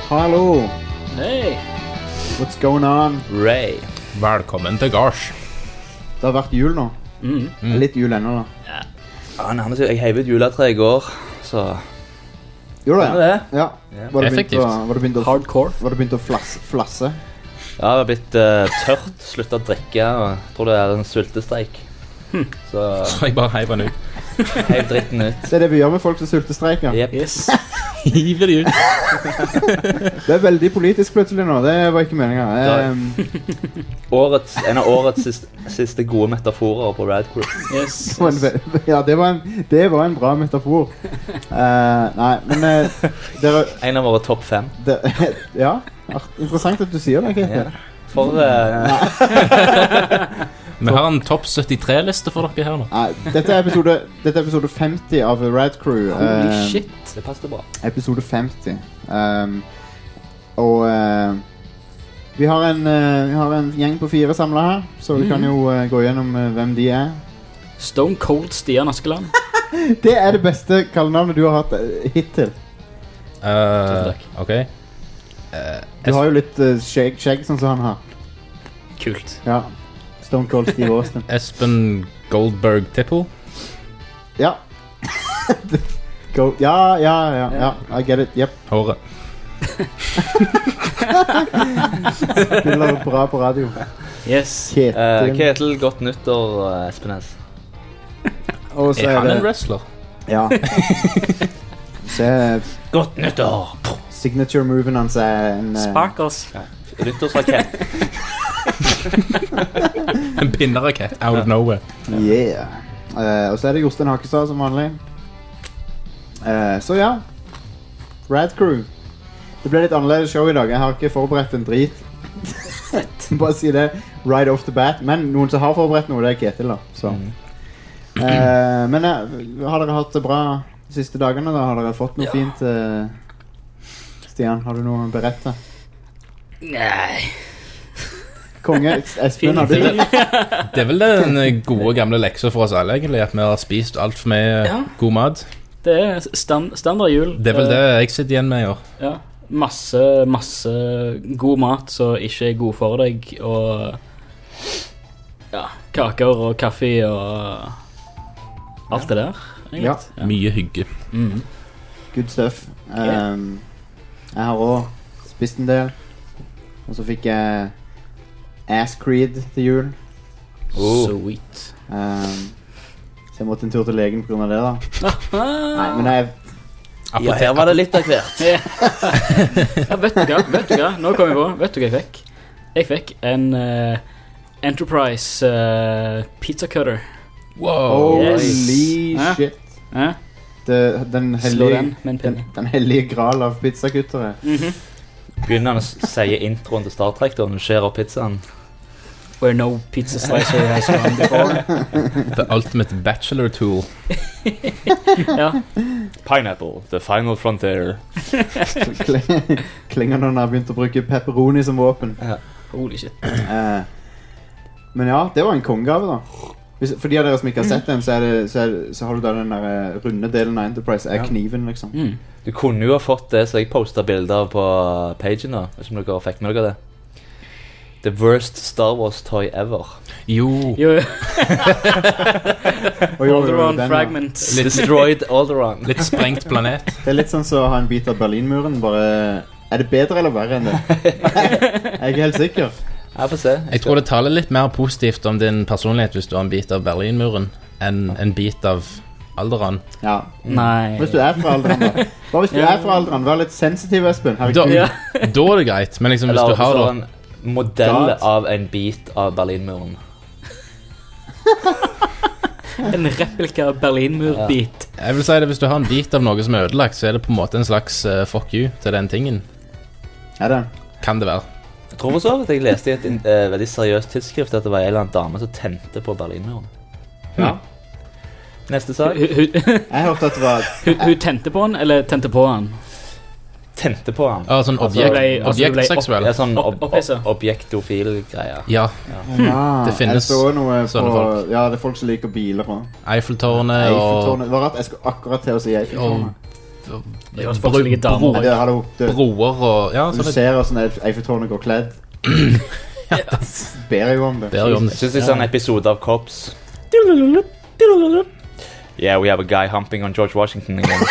Hallo. Hey. What's going on? Ray. Velkommen til Gars. Det har vært jul nå. Litt jul ennå da. Ja, nærmest, jeg heiv ut juletre i går, så... Gjorde Var det? det? Ja. Var det Effektivt. Hardcore. Var det begynt å flasse? Ja, det har blitt tørt, sluttet å drikke, og jeg tror det er en sultestreik. Så Så jeg bare heiv den ut. heiv dritten ut. Det er det vi gjør med folk som sultestreiker. Jep. Yes. Hiver de ut. Det er veldig politisk plutselig nå. Det var ikke meningen. En av årets siste gode metaforer på Rad Crew. Yes. Ja, det var en bra metafor. Nei, men dere... En av våre topp 5. Ja, interessant at du sier det, Ketil. Ja. For... Vi har en topp 73-liste for dere her nå. Nei, dette er episode 50 av Rad Crew. Holy shit. Det passet bra. Episode 50. Vi har en gjeng på 4 samlet her, så vi kan jo gå gjennom hvem de er. Stone Cold Stian Askeland. Det er det beste kallenavnet du har hatt hittil. Ok. Du har jo litt skjegg sånn som han har. Kult. Ja. Stone Cold Steve Austin. Espen Goldberg Tipple. Ja. Ja. I get it. Yep. Håret. Spiller bra på radio. Yes. Ketil. Ketil, godt nyttår, Espenes. Og så Er han en det... wrestler? Ja. Se, Godt nyttår! signature-moven hans er en... Sparkles. Nyttårsrakett. En pinnerakett out of nowhere. Yeah. Og så er det Jostein Hakestad som vanlig. Så ja. Rad Crew. Det ble litt annerledes show i dag. Jeg har ikke forberedt en drit. Bare si det right off the bat. Men noen som har forberedt noe, det er Ketil da. Så. Men har dere hatt det bra de siste dagene da? Har dere fått noe fint? Stian, har du noe å berette? Nei. Konge, Espen, har du det? Det er vel den gode gamle leksa for oss alle, egentlig, at vi har spist alt for mye god mat. Det er standard jul. Det er vel det jeg sitter igjen med i år. Ja. Masse god mat som ikke er god for deg, og ja, kaker og kaffe og alt det der, egentlig. Ja. Mye hygge. Good stuff. Jeg har også spist en del. Og så fikk jeg Ass Creed til jul. Sweet. Så jeg måtte en tur til legen på grunn av det da. Nei, men Ja, her var det litt av hvert. Ja, vet du hva? Nå kom jeg på. Vet du hva jeg fikk? Jeg fikk en Enterprise pizza cutter. Wow. Holy shit. Ja? Den Slå den med en pinne. den hellige gral av pizzakuttere. Begynner han å si introen til Star Trek da, når du skjer opp pizzaen. Where no pizza slicer has gone before. The ultimate bachelor tool. Ja. Pineapple, the final frontier. Klinger når han har begynt å bruke pepperoni som våpen. Holy shit. Men ja, det var en kongegave da. For de av dere som ikke har sett den, så har du da den der runde delen av Enterprise er kniven liksom. Du kunne jo ha fått det så jeg postet bilder på pagen da. Hvis dere fikk med dere det. The worst Star Wars toy ever. Jo. Alderaan fragment. Destroyed Alderaan. Litt sprengt planet. Det er litt sånn så å ha en bit av Berlinmuren. Bare, er det bedre eller verre enn det? Jeg er ikke helt sikker. Jeg får se. Jeg tror det taler litt mer positivt om din personlighet hvis du har en bit av Berlinmuren enn en bit av Alderaan. Ja. Nei. Hvis du er fra Alderaan da. Hva hvis du er fra Alderaan? Vær litt sensitiv, Espen. Da, Herregud. da er det greit, men liksom hvis Eller du har så da en modell God. av en bit av Berlinmuren. En replika Berlinmur-bit. Jeg vil si det, hvis du har en bit av noe som er ødelagt, så er det på en måte en slags fuck you til den tingen. Er det? Kan det være. Jeg tror for så vidt jeg leste i et veldig seriøst tidsskrift at det var en eller annen dame som tente på Berlinmuren. Ja. Neste sak. Jeg hørte at det var... Hun tente på han, eller tente på han? Tente på han. Sånn objektseksuell. Ja, sånn opphisse. objektofil-greier. Ja, Ja, Det finnes jeg så noe sånne på... folk. Ja, det er folk som liker biler også. Eiffeltårnet og Eiffeltårnet. Det var rart, jeg skulle akkurat til å si Eiffeltårnet. Det var forskjellige damer. Det har du broer og ja, Du ser hvordan Eiffeltårnet går kledd. Ber jo om det. Jeg synes det er sånn episode av Cops. Yeah, we have a guy humping on George Washington again.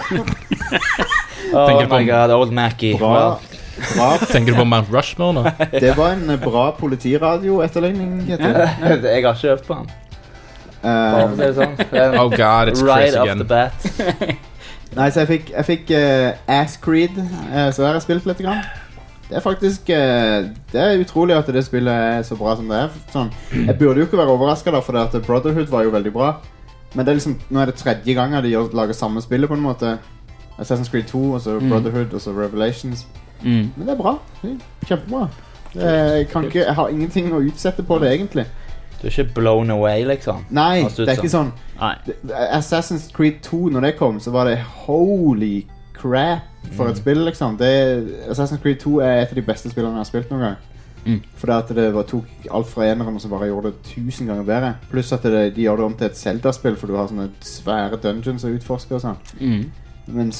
Oh my god, old Mackie. Bra. Tenker du på Mount Rushmore nå? Det var en bra politiradio-etterligning. Jeg har ikke øvd på han. Bare for å si det sånn. Oh god, it's Right crazy off again. the bat. Nei, så jeg fikk Ass Creed, så har jeg spilt litt grann. Det er faktisk det er utrolig at det spillet er så bra som det er. Sånn. Jeg burde jo ikke være overrasket da, for det at Brotherhood var jo veldig bra. Men det er liksom, nå er det tredje gangen de lager samme spillet på en måte. Assassin's Creed 2, og så Brotherhood, og så Revelations. Men det er bra. Det er kjempebra. Jeg har ingenting å utsette på det egentlig. Du er ikke blown away, liksom? Nei, det er ikke sånn. Nei. Assassin's Creed 2, når det kom, så var det holy crap for et spill, liksom. Assassin's Creed 2 er et av de beste spillene jeg har spilt noen gang. For det tok alt fra eneren og så bare gjorde det 1000 ganger bedre. Pluss at de gjør det om til et Zelda-spill, for du har sånne svære dungeons å utforske og sånn. Mens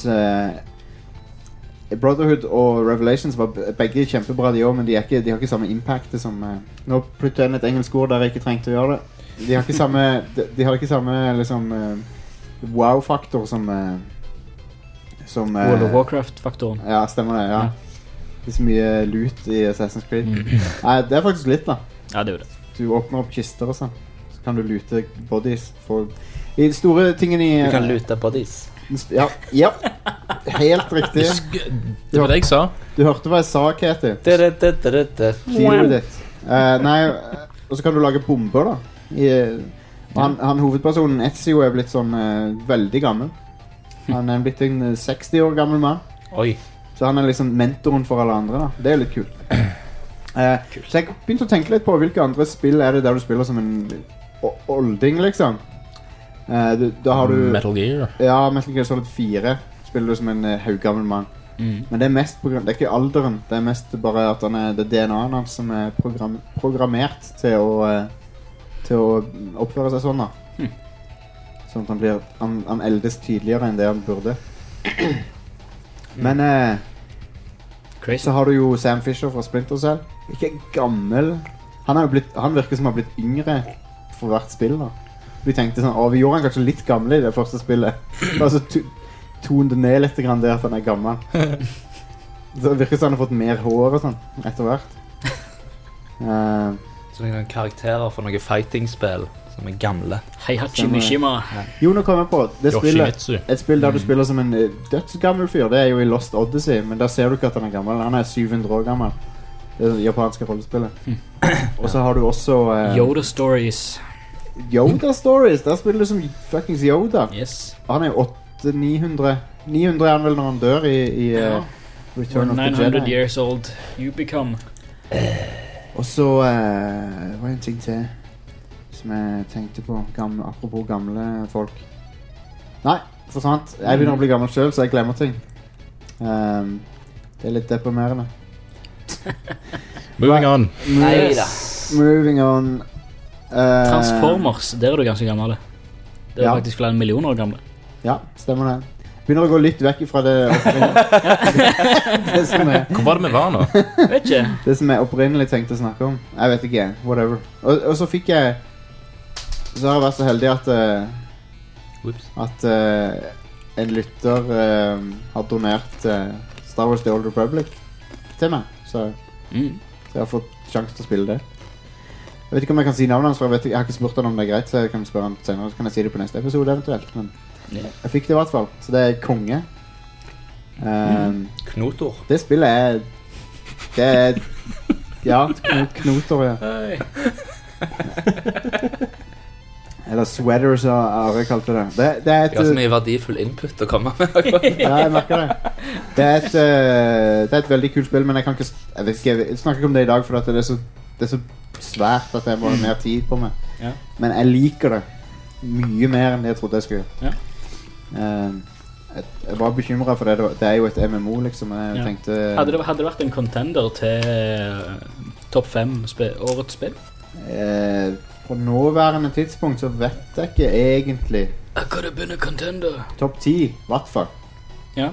Brotherhood og Revelations var begge kjempebra de også, men de har ikke samme impact som nå plutter jeg inn et engelsk ord der jeg ikke trengte å gjøre det. De har ikke samme liksom wow-faktor som World of Warcraft-faktoren. Ja, stemmer det, ja. Det er så mye loot i Assassin's Creed. Nei, det er faktisk litt da. Ja, det er jo det. Du åpner opp kister og sånn, så kan du loote bodies. I store tingene i... Du kan loote bodies. Ja, helt riktig. Det var det jeg sa. Du hørte hva jeg sa, Katie. Deal with it. Nei, og så kan du lage bomber da. Han hovedpersonen Ezio er blitt sånn veldig gammel. Han er blitt en 60 år gammel mann. Oi. Så han er liksom mentoren for alle andre da. Det er litt kult. Så jeg begynte å tenke litt på hvilke andre spill er det der du spiller som en olding liksom. Da har du Metal Gear. Ja, Metal Gear Solid 4 spiller du som en haugammel mann. Men det er mest det er ikke alderen. Det er mest bare at det er DNA-en hans som er programmert til å oppføre seg sånn da. Sånn at han eldes tydeligere enn det han burde. Men så har du jo Sam Fisher fra Splinter Cell. Ikke gammel. Han virker som han har blitt yngre for hvert spill da. Vi tenkte sånn, vi gjorde han kanskje litt gammel i det første spillet. Altså tonet ned litt grann det at han er gammel. Så det virker som han har fått mer hår og sånn etter hvert. Så noen karakterer for noen fighting-spill som er gamle. Heihachi Mishima. Jo, nå kommer jeg på Yoshimitsu. et spill der du spiller som en dødsgammel fyr. Det er jo i Lost Odyssey, men der ser du ikke at han er gammel. Han er 700 år gammel. Det er det japanske rollespillet. Og så har du også Yoda Stories. Yoda Stories, der spiller du som fuckings Yoda. Yes. Han er jo 900 er han vel når han dør i Return of the Jedi. 900 years old you become. Og så var en ting til som jeg tenkte på, apropos gamle folk. Nei, for sant. Jeg begynner å bli gammel selv, så jeg glemmer ting. Det er litt deprimerende. Moving on. Moving on. Transformers, der er du ganske gammel. Det er faktisk flere millioner år gamle. Ja, stemmer det. Begynner å gå litt vekk fra det det som Hvor var det vi var nå? Vet ikke. Det som jeg opprinnelig tenkte å snakke om. Jeg vet ikke, whatever. Og så fikk jeg så har jeg vært så heldig at en lytter har donert Star Wars The Old Republic til meg, så jeg har fått sjanse til å spille det. Jeg vet ikke om jeg kan si navnet hans, for jeg har ikke spurt han om det er greit, så jeg kan spørre han senere, så kan jeg si det på neste episode eventuelt, men jeg fikk det i hvert fall, så det er konge. Knotor. Det spillet er ja, knotor, ja. Eller sweater, så Are kalte det. Det er så mye verdifull input å komme med. Ja, jeg merker det. Det er et veldig kult spill, men jeg kan ikke jeg snakker ikke om det i dag, for at det er så svært at jeg må ha mer tid på meg. Ja. Men jeg liker det mye mer enn det jeg trodde jeg skulle. Ja. Jeg var bekymret for det. Det er jo et MMO, liksom. Jeg tenkte Hadde det vært en contender til topp 5 årets spill? På nåværende tidspunkt så vet jeg ikke egentlig. I could have been a contender. Topp 10, i hvert fall. Ja.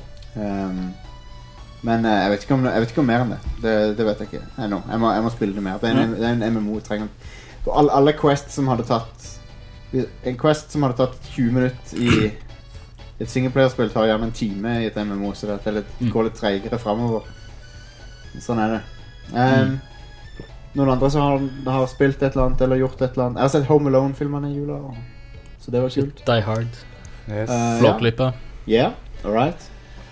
Men jeg vet ikke om mer enn det. Det vet jeg ikke. Jeg må spille det mer. Det er en MMO trenger. Alle quests som hadde tatt en quest som hadde tatt 20 minutter i et singleplayerspill tar gjerne en time i et MMO, så det går litt tregere fremover. Sånn er det. Noen andre som har spilt et eller annet eller gjort et eller annet. Jeg har sett Home Alone-filmene i jula, så det var kult. Die Hard. Yes. Flåklypa. Yeah, alright.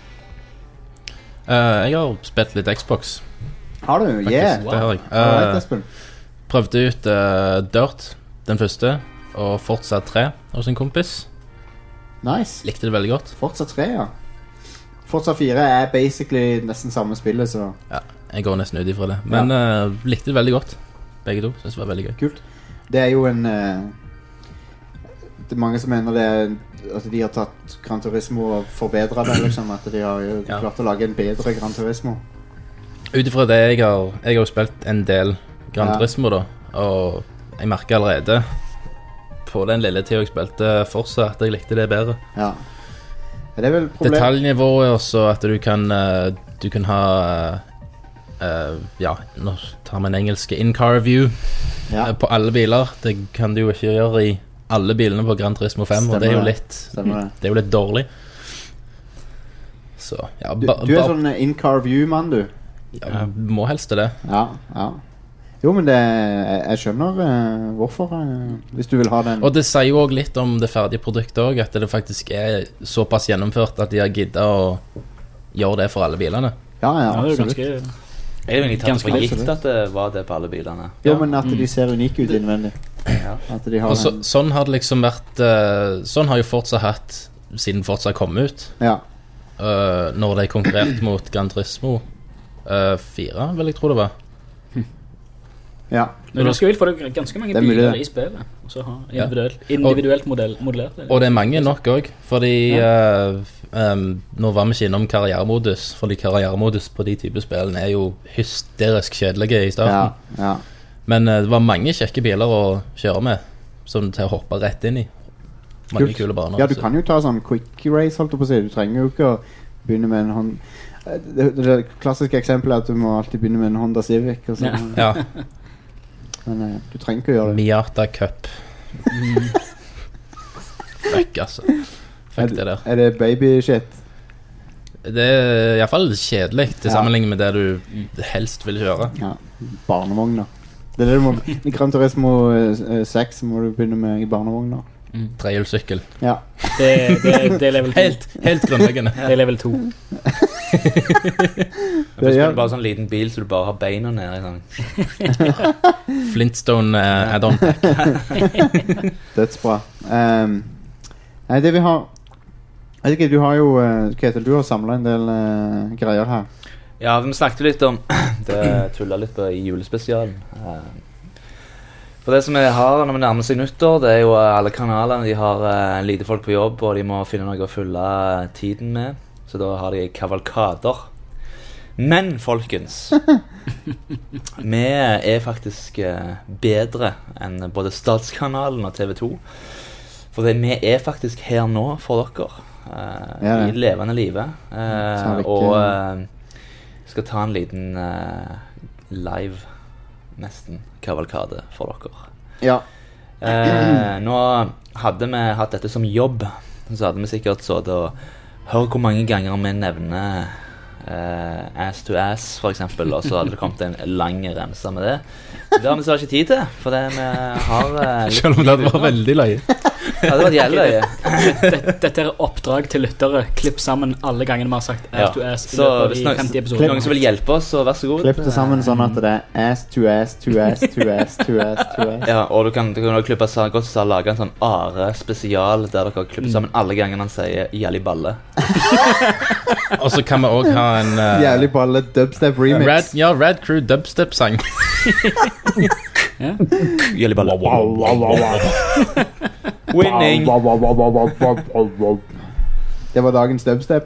Jeg har spilt litt Xbox. Har du? Faktisk, Yeah. det har jeg. Alright, Espen. Prøvde ut Dirt, den første, og fortsatt 3 hos en kompis. Nice. Likte det veldig godt. Fortsatt 3, ja. Fortsatt 4 er basically nesten samme spillet, så Ja, jeg går nesten ut ifra det. Men likte det veldig godt. Begge to. Synes det var veldig gøy. kult. Det er jo en det er mange som mener det er at de har tatt Gran Turismo og forbedret det, liksom. At de har jo klart å lage en bedre Gran Turismo. Ut ifra det jeg har jo spilt en del Gran Turismo da, og jeg merker allerede på den lille tiden jeg spilte Forza at jeg likte det bedre. Ja. Det er vel problem. Detaljnivået også, at du kan ha ja, nå tar man engelske in-car view på alle biler. Det kan du jo ikke gjøre i alle bilene på Gran Turismo 5. Stemmer, og det er jo det litt dårlig. Så, ja, du er sånn in-car view-mann, du. Ja, må helst det. Ja. Jo, men jeg skjønner hvorfor, hvis du vil ha den. Og det sier jo også litt om det ferdige produktet også, at det faktisk er såpass gjennomført at de har giddet å gjøre det for alle bilene. Ja, det er jo absolutt. ganske... Jeg vil ikke tatt for gitt absolutt. at det var det på alle bilene. Jo, men at de ser unike ut innvendig. Ja. At de har Og sånn har det liksom vært sånn har jo Forza hatt siden Forza kom ut. Ja. Når de konkurrerte mot Gran Turismo 4, vil jeg tro det var. Ja. Men det er ganske vilt, for det er ganske mange Det er mulig, biler det. i spillet. Og så har individuelt modellert det. Og det er mange nok også, fordi nå var vi ikke innom karrieremodus, fordi karrieremodus på de type spillene er jo hysterisk kjedelige i starten. Ja. Men det var mange kjekke biler å kjøre med, som til å hoppe rett inn i. Mange Kult. kule baner. Ja, du kan jo ta sånn quick race, holdt jeg på å si. Du trenger jo ikke å begynne med en hånd. Det klassiske eksempelet er at du må alltid begynne med en Honda Civic og sånn. Ja. Men du trenger ikke å gjøre det. Miata Cup. Fuck, altså. Fuck det der. Er det baby shit? Det er i hvert fall kjedelig til sammenligning med det du helst vil kjøre. Ja, barnevogner. Det er det du må. I Gran Turismo 6 må du begynne med i barnevogner. Trehjulssykkel. Ja. Det er level 2. Helt grunnleggende. Det er level 2. Hvis du er bare sånn liten bil så du bare har beina nede i sånn. Flintstone add-on pack. Dødsbra. Nei, det vi har jeg vet ikke, du har jo Ketil, du har samlet en del greier her. Ja, vi snakket litt om det tullet litt på i julespesialen. For det som jeg har når vi nærmer seg nyttår, det er jo alle kanalene, de har lite folk på jobb, og de må finne noe å fylle tiden med. Så da har de kavalkader. Men, folkens, vi er faktisk bedre enn både Statskanalen og TV 2. For vi er faktisk her nå for dere. I levende livet. Og skal ta en liten live nesten kavalkade for dere. Ja. Nå hadde vi hatt dette som jobb, så hadde vi sikkert så da hør hvor mange ganger vi nevner ass to ass for eksempel, og så hadde det kommet en lang remse med det. Det har vi så ikke tid til, for det vi har Selv om det var veldig løye. Ja, det var jævlig løye. Dette er oppdrag til lyttere. Klipp sammen alle gangene vi har sagt ass to ass i Så løpet hvis av de 50 episoder. noen som vil hjelpe oss, så vær så god. Klipp det sammen sånn at det er ass to ass to ass to ass to ass to ass. Ja, og du kan også klippe godt så lage en sånn Are-spesial der dere klipper sammen alle gangene han sier jævlig balle. Og så kan vi også ha en Jævlig balle dubstep remix. Rad Crew dubstep-sang. Jævlig balle. Winning. Det var dagens dubstep.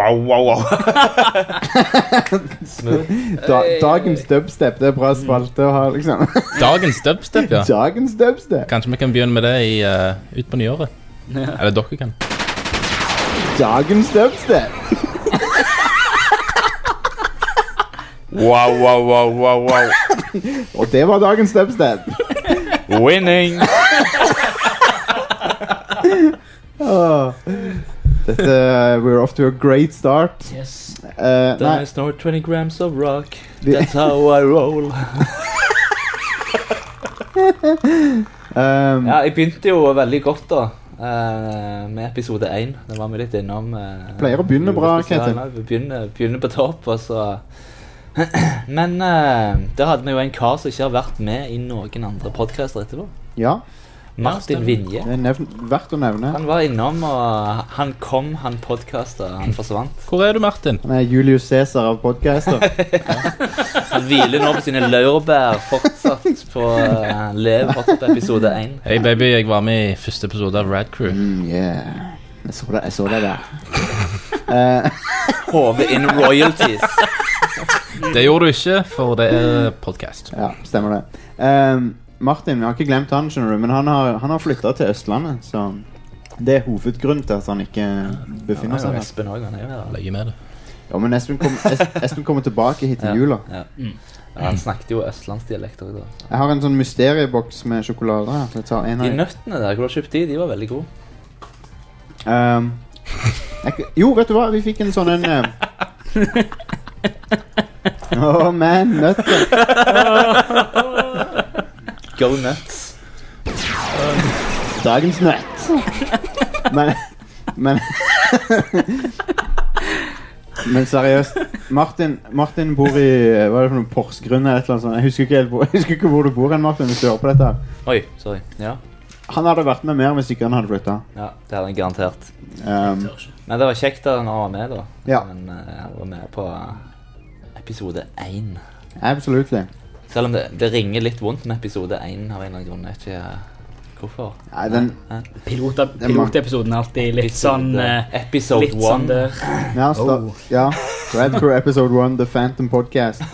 Dagens dubstep, det er bra spalte å ha, liksom. Dagens dubstep, ja. Dagens dubstep. Kanskje vi kan begynne med det ut på nyåret. Eller dere kan. Dagens dubstep. Wow. Og det var dagens dubstep. Winning! Dette, we're off to a great start. Yes. Nei, There's no 20 grams of rock. That's how I roll. Ja, jeg begynte jo veldig godt da med episode 1. Den var vi litt innom. Pleier å begynne bra, Ketil. Begynne på topp, og så... Men der hadde vi jo en kar som ikke har vært med i noen andre podcaster etterpå. Ja, Martin Vinje. det er verdt å nevne. Han var innom, og han kom, han podcastet, han forsvant. Hvor er du, Martin? Han er Julius Caesar av podcaster. Han hviler nå på sine laurbær fortsatt på lever fortsatt på episode 1. Hei baby, jeg var med i første episode av Rad Crew. Yeah. Jeg så det der. Hove in royalties. Det gjorde du ikke, for det er podcast. Ja, stemmer det. Martin, vi har ikke glemt han, skjønner du, men han har flyttet til Østlandet, så det er hovedgrunnen til at han ikke befinner seg her. Espen også, han er jo her. Løye med det. Ja, men Espen kommer tilbake hit til jula. Ja. Ja, han snakket jo østlandsdialekter i dag. Jeg har en sånn mysterieboks med sjokolade her. Jeg tar en De av nøttene der, hvor du har kjøpt de var veldig gode. Jo, vet du hva? Vi fikk en sånn en man, nøtter. Go nuts. Dagens nøtt. Men Men seriøst, Martin bor i hva er det for noe Porsgrunn eller et eller annet sånt. Jeg husker ikke hvor du bor, Martin, hvis du hører på dette her. Oi, sorry. Ja. Han hadde vært med mer hvis ikke han hadde flyttet. Ja, det hadde han garantert. Men det var kjekt da han var med da. Ja. Men jeg var med på episode 1. Absolutt. Selv om det ringer litt vondt med episode 1 av en eller annen grunn. Jeg vet ikke hvorfor. Nei, den Pilotepisoden er alltid litt sånn Episode litt 1. sånn der. Ja, Red Crew Episode 1, The Phantom Podcast.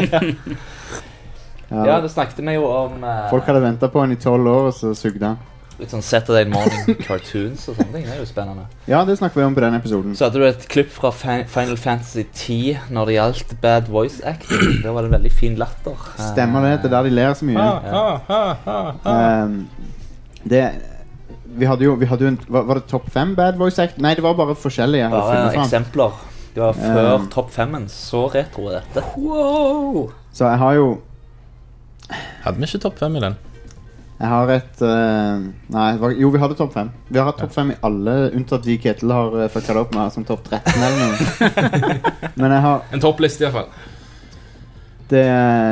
Ja, det snakket vi jo om Folk hadde ventet på han i 12 år, og så sugde han. litt sånn Saturday Morning cartoons og sånne ting. Det er jo spennende. Ja, det snakker vi om på den episoden. Så hadde du et klipp fra Final Fantasy 10 når det gjaldt bad voice acting. Det var det en veldig fin latter. Stemmer det, det er der de ler så mye. Vi hadde jo en, var det topp 5 bad voice acting? Nei, det var bare forskjellige. Bare eksempler. Det var før topp 5-en. Så retro er dette. Wow! Så jeg har jo Hadde vi ikke topp 5 i den? Jeg har et nei, jo, vi hadde topp 5. Vi har hatt topp 5 i alle, unntatt vi Ketil har fucka det opp med som topp 13 eller noe. Men jeg har en toppliste i hvert fall. Det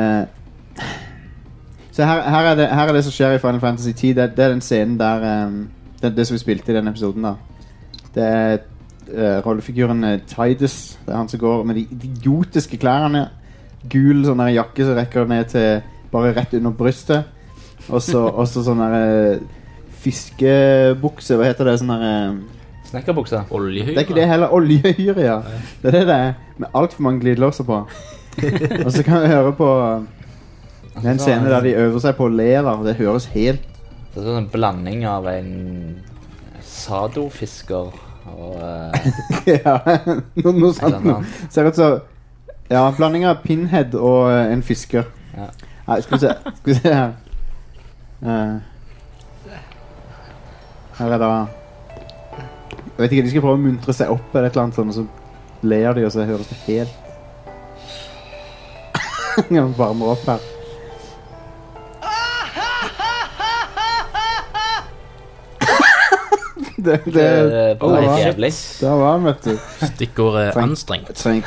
så her er det som skjer i Final Fantasy 10. Det er den scenen der det som vi spilte i den episoden da. Det er rollefiguren Tidus. Det er han som går med de idiotiske klærne. Gul sånn der jakke som rekker ned til bare rett under brystet. Og så sånn der fiskebukse, hva heter det? Sånn der snekkerbukse. Oljehyre. Det er ikke det heller, oljehyre, ja. Det er det er, med alt for mange glidelåser på. Og så kan vi høre på den scenen der de øver seg på å le da. Det høres helt Det er sånn en blanding av en sadofisker og ja, noe sånt noe. Ser ut som ja, blanding av Pinhead og en fisker. Ja. Nei, skal vi se her. Her er det jeg vet ikke, de skal prøve å muntre seg opp eller et eller annet sånt, og så ler de, og så høres det helt jeg varmer opp her. det var jævlig. Der var han, vet du. Stikkordet er anstrengt. Så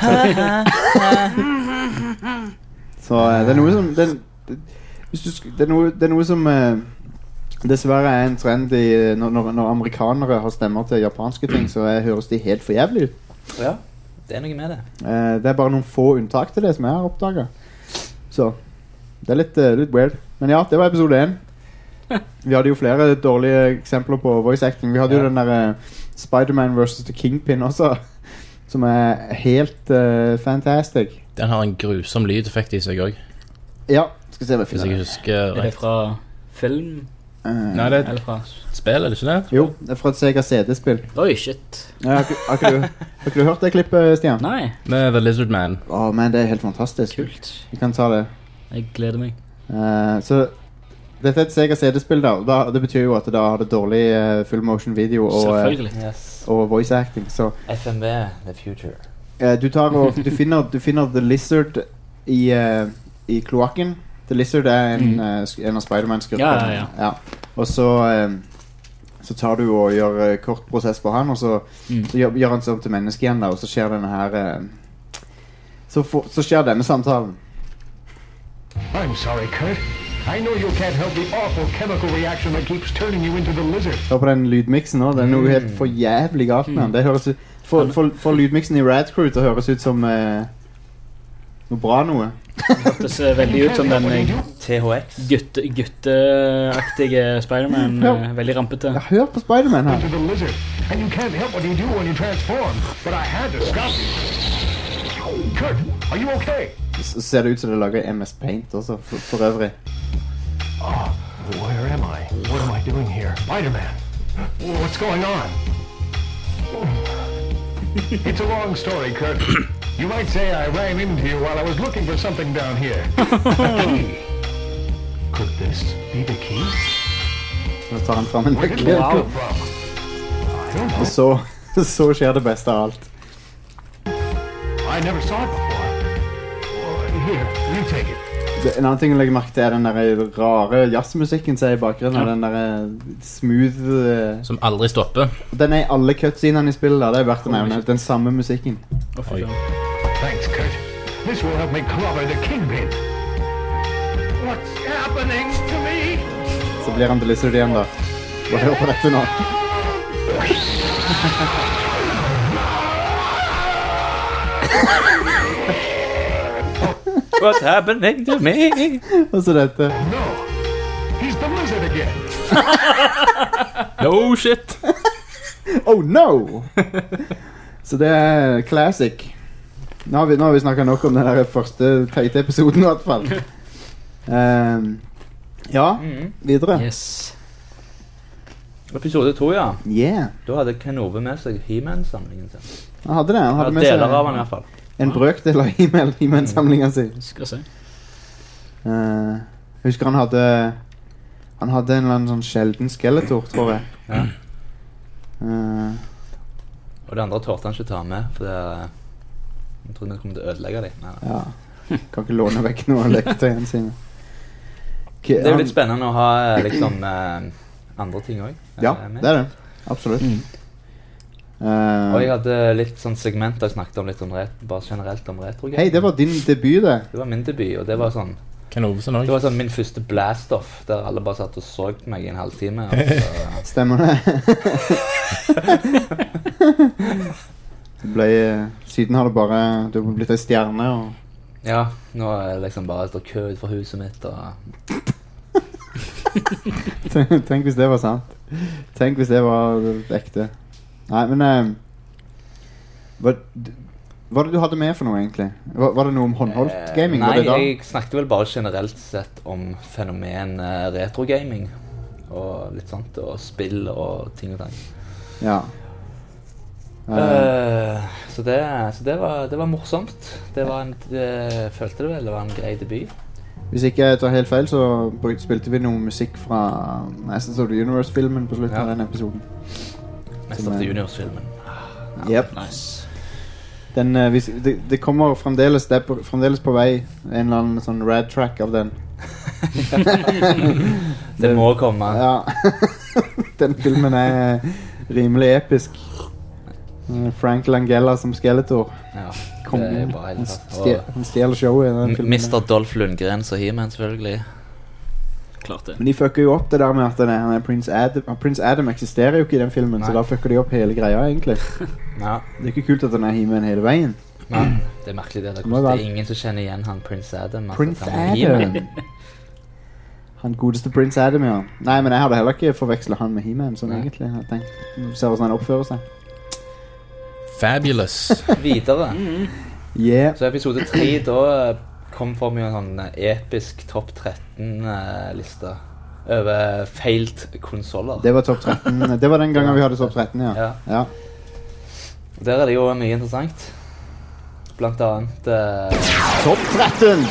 det er noe som det er noe som dessverre er en trend i, når amerikanere har stemmer til japanske ting, så høres de helt for jævlig ut. Ja, det er noe med det. Det er bare noen få unntak til det som jeg har oppdaget. Så det er litt weird. Men ja, det var episode 1. Vi hadde jo flere dårlige eksempler på voice acting. Vi hadde jo den der Spider-Man vs. The Kingpin også, som er helt fantastic. Den har en grusom lydeffekt i seg også. Ja, skal se hva hvis jeg husker rett. Er det fra film? Nei, det er Eller fra... spill, er det ikke det? Jo, det er fra et Sega CD-spill. Oi, shit. Har ikke du hørt det klippet, Stian? Nei, Med The Lizard Man. Men det er helt fantastisk. kult. Vi kan ta det. Jeg gleder meg. Så dette er et Sega CD-spill da. Det betyr jo at det da har det dårlig full motion video Selvfølgelig. Yes. og voice acting. Så FMV, the future. du finner The Lizard i kloakken. The Lizard er en av Spider-Man-skurkene. Ja. Og så tar du og gjør kort prosess på han, og så gjør han sånn til menneske igjen da, og så skjer denne her så skjer denne samtalen. I'm sorry, Kurt. I know you can't help the awful chemical reaction that keeps turning you into the lizard. Hør på den lydmixen nå, det er noe helt for jævlig galt med den. Det høres ut, for lydmixen i Rad Crew til å høres ut som noe bra noe. Det ser veldig ut som den THX. gutteaktige Spider-Man. Veldig rampete. Ja, hør på Spider-Man her. Into the lizard, and you can't help what you do when you transform. But I had to stop you. Kurt, are you okay? Så ser det ut som det lager MS Paint også, for øvrig. Where am I? What am I doing here? Spider-Man! What's going on? It's a long story, Kurt. You might say I ran into you while I was looking for something down here. A key. Could this be the key? Nå tar han frem en Where did nøkkel. it come from? I don't know. Så skjer det beste av alt. I never saw it before. Here, you take it. En annen ting å legge merke til er den der rare jazzmusikken som er i bakgrunnen. Den der smooth Som aldri stopper. Den er i alle cutscenene i spillet der. Det er verdt å nevne. Den samme musikken. Oi. Thanks, Kurt. This will help me clobber the Kingpin. What's happening to me? Så blir han The Lizard igjen da. Bare hør på dette nå. What's happening to me? Og så dette. No, he's the lizard again. No shit! Oh no! Så det er classic. Nå har vi snakket nok om den der første teite episoden i hvert fall. Ja, videre. Yes. Episode 2, ja. Yeah. Da hadde Kenove med seg He-Man-samlingen sin. Han hadde det. Han Ja, hadde med deler av seg han i hvert fall. en brøkdel av He-Man-samlingen sin. Skal se. Jeg husker han hadde en eller annen sånn sjelden Skeletor, tror jeg. Ja. Eh, Og det andre tårte han ikke ta med, for jeg trodde han kom til å ødelegge dem. ja. Kan ikke låne vekk noe av leketøyene sine. Det er jo litt spennende å ha liksom andre ting også. Ja, det er det. Absolutt. Og jeg hadde litt sånn segment der jeg snakket om litt om bare generelt om retro. Hei, det var din debut, det. Det var min debut, og det var sånn Kanovesen det også. var sånn min første blast-off, der alle bare satt og så på meg i en halvtime. Og så, Stemmer det? Siden har du har blitt en stjerne og ja, nå er det liksom bare står kø ut for huset mitt og Tenk hvis det var sant. Tenk hvis det var ekte. Nei, men hva det du hadde med for noe egentlig? Var det noe om håndholdt gaming? Nei, var det da? jeg snakket vel bare generelt sett om fenomen retro-gaming og litt sånt, og spill og ting og tang. Ja. Så det var morsomt. Jeg følte det vel, det var en grei debut. Hvis ikke jeg tar helt feil, så spilte vi noe musikk fra Masters of the Universe-filmen på slutten av den episoden. Mest av The Universe-filmen. Yep. Nice. Det kommer fremdeles på vei en eller annen sånn rad track av den. Det må komme. Ja. Den filmen er rimelig episk. Frank Langella som Skeletor. Ja, Kom det er igjen. bare helt tatt. Han stjeler showet i den filmen. Mr. Dolph Lundgren så He-Man selvfølgelig. Klart det. Men de fucker jo opp det der med at han er Prince Adam. Prince Adam eksisterer jo ikke i den filmen. Nei. Så da fucker de opp hele greia egentlig. Ja, Det er ikke kult at han er He-Man hele veien. nei, det er merkelig det. må Det være- er ingen som kjenner igjen han Prince Adam. Altså, Prince han er He-Man. Adam. Han godeste Prince Adam, ja. Nei, men jeg hadde heller ikke forvekslet han med He-Man sånn Nei. egentlig. Jeg tenkte, ser hvordan han oppfører seg. Fabulous. Videre. Yeah. Så episode 3, da kom for meg en sånn episk topp 13-liste over failed konsoler. Det var topp 13. Det var den gangen vi hadde topp 13, ja. Ja. Og der er det jo mye interessant. Blant annet Topp 13!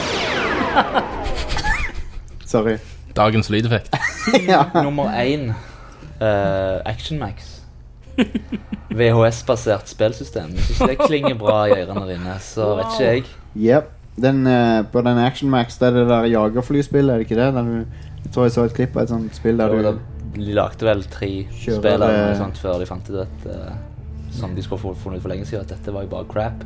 Sorry. Dagens lydeffekt. Ja. nummer 1 Action Max. VHS-basert spillsystem. Hvis ikke det klinger bra i ørene dine, så vet ikke jeg. Yep. På den Action Max, det er det der jagerflyspillet, er det ikke det? Jeg tror jeg så et klipp av et sånt spill der du... De lagde vel 3 Kjører, spill eller noe sånt før de fant ut at som de skulle funnet ut for lenge siden, at dette var jo bare crap.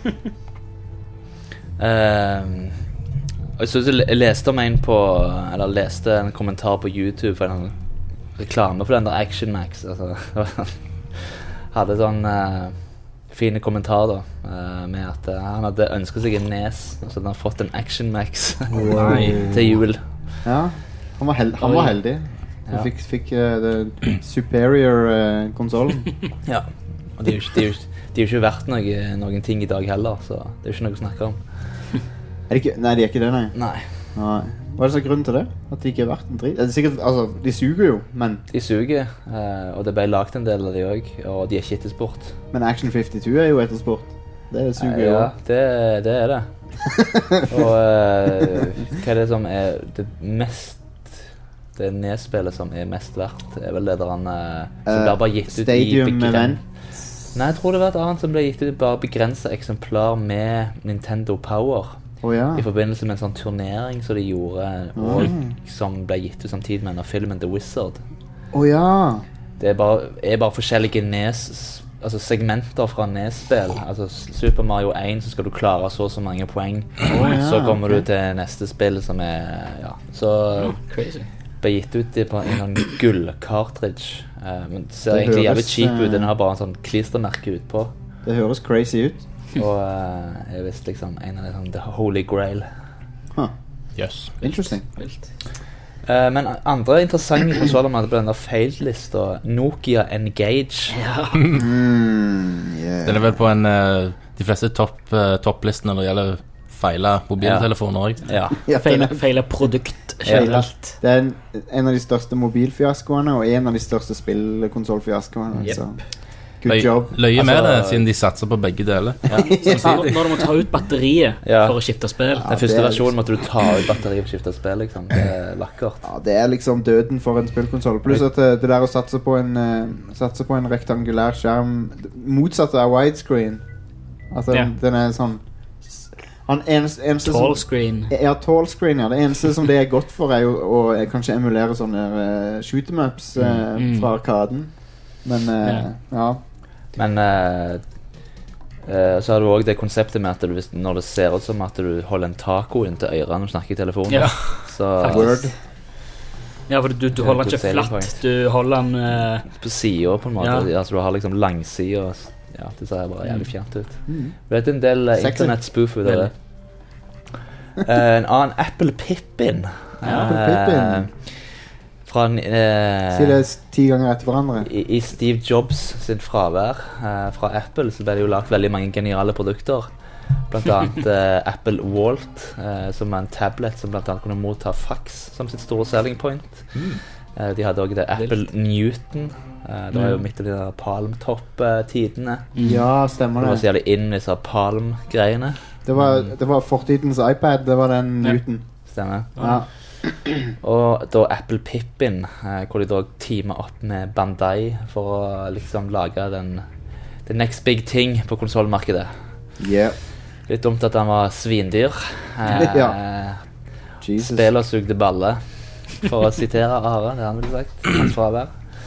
Og så jeg leste om leste en kommentar på YouTube for en reklame for den der Action Max. Altså, hadde sånn fine kommentar da, med at han hadde ønsket seg en NES, og så hadde han fått en Action Max til jul. Ja, han var heldig. Han fikk superior konsolen. Ja, og de er jo ikke verdt noen ting i dag heller, så det er jo ikke noe å snakke om. Nei, de er ikke det, nei. Nei. Hva er det så grunnen til det? At de ikke er verdt en drit? Sikkert, altså, de suger jo, men... De suger, og det ble lagt en del av de også, og de er ikke ettersport. Men Action 52 er jo ettersport. Det suger jo. Ja, det er det. Og hva er det som er det nedspillet som er mest verdt? Det er vel det der han som blir bare gitt ut Stadium Event. Nei, jeg tror det var et annet som ble gitt ut bare begrenset eksemplar med Nintendo Power. I forbindelse med en sånn turnering som de gjorde, og som ble gitt ut samtidig med denne filmen The Wizard. Det er bare forskjellige altså segmenter fra NES-spill. Altså Super Mario 1 så skal du klare så mange poeng. Så kommer du til neste spill som er så crazy. Ble gitt ut på en gull-cartridge. Men det ser egentlig jævlig cheap ut. Den har bare en sånn klistermerke ut på. Det høres crazy ut. Og jeg visste liksom en av de The Holy Grail. Yes. Interesting. Men andre interessante konsoler med på den der failed-lista, Nokia Engage. Den er vel på de fleste topplistene når det gjelder feila mobiltelefoner også. Feila produkt generelt. Det er en av de største mobilfiaskoene og en av de største spillkonsolfiaskoene. Good job. Løye med det, siden de satser på begge deler. Når du må ta ut batteriet for å skifte spill. Den første versjonen måtte du ta ut batteriet for å skifte spill, liksom. Det er lakkert. Ja, det er liksom døden for en spillkonsol. Pluss at det der å satse på en rektangulær skjerm, motsatt av widescreen. Altså, den er sånn... Tall screen. Ja, tall screen, ja. Det eneste som det er godt for er jo å kanskje emulere sånne shoot-em-ups fra arkaden. Men, Men så har du også det konseptet med at når det ser ut som at du holder en taco inn til ørene når du snakker i telefonen. Så for du holder den ikke flatt. Du holder den på siden på en måte. Altså, du har liksom langsiden. Det ser bare jævlig fjernt ut. Det er en del internet-spoof ut av det. En annen Apple Pippin. Apple Pippin. Fra Si det 10 ganger etter hverandre. I Steve Jobs sin fravær fra Apple så ble det jo lagt veldig mange geniale produkter. Blant annet Apple Walt, som er en tablet som blant annet kunne motta fax som sitt store selling point. De hadde også det Apple Newton. Det var jo midt i de der Palm-topp-tidene. Ja, stemmer det. Det var så jævlig inn i disse Palm-greiene. Det var fortidens iPad, det var den Newton. Stemmer. Ja. Og da Apple Pippin, hvor de da teamet opp med Bandai for å liksom lage the next big thing på konsolmarkedet. Litt dumt at han var svindyr. Spiller sugde balle, for å sitere Are, det han ville sagt, hans fravær.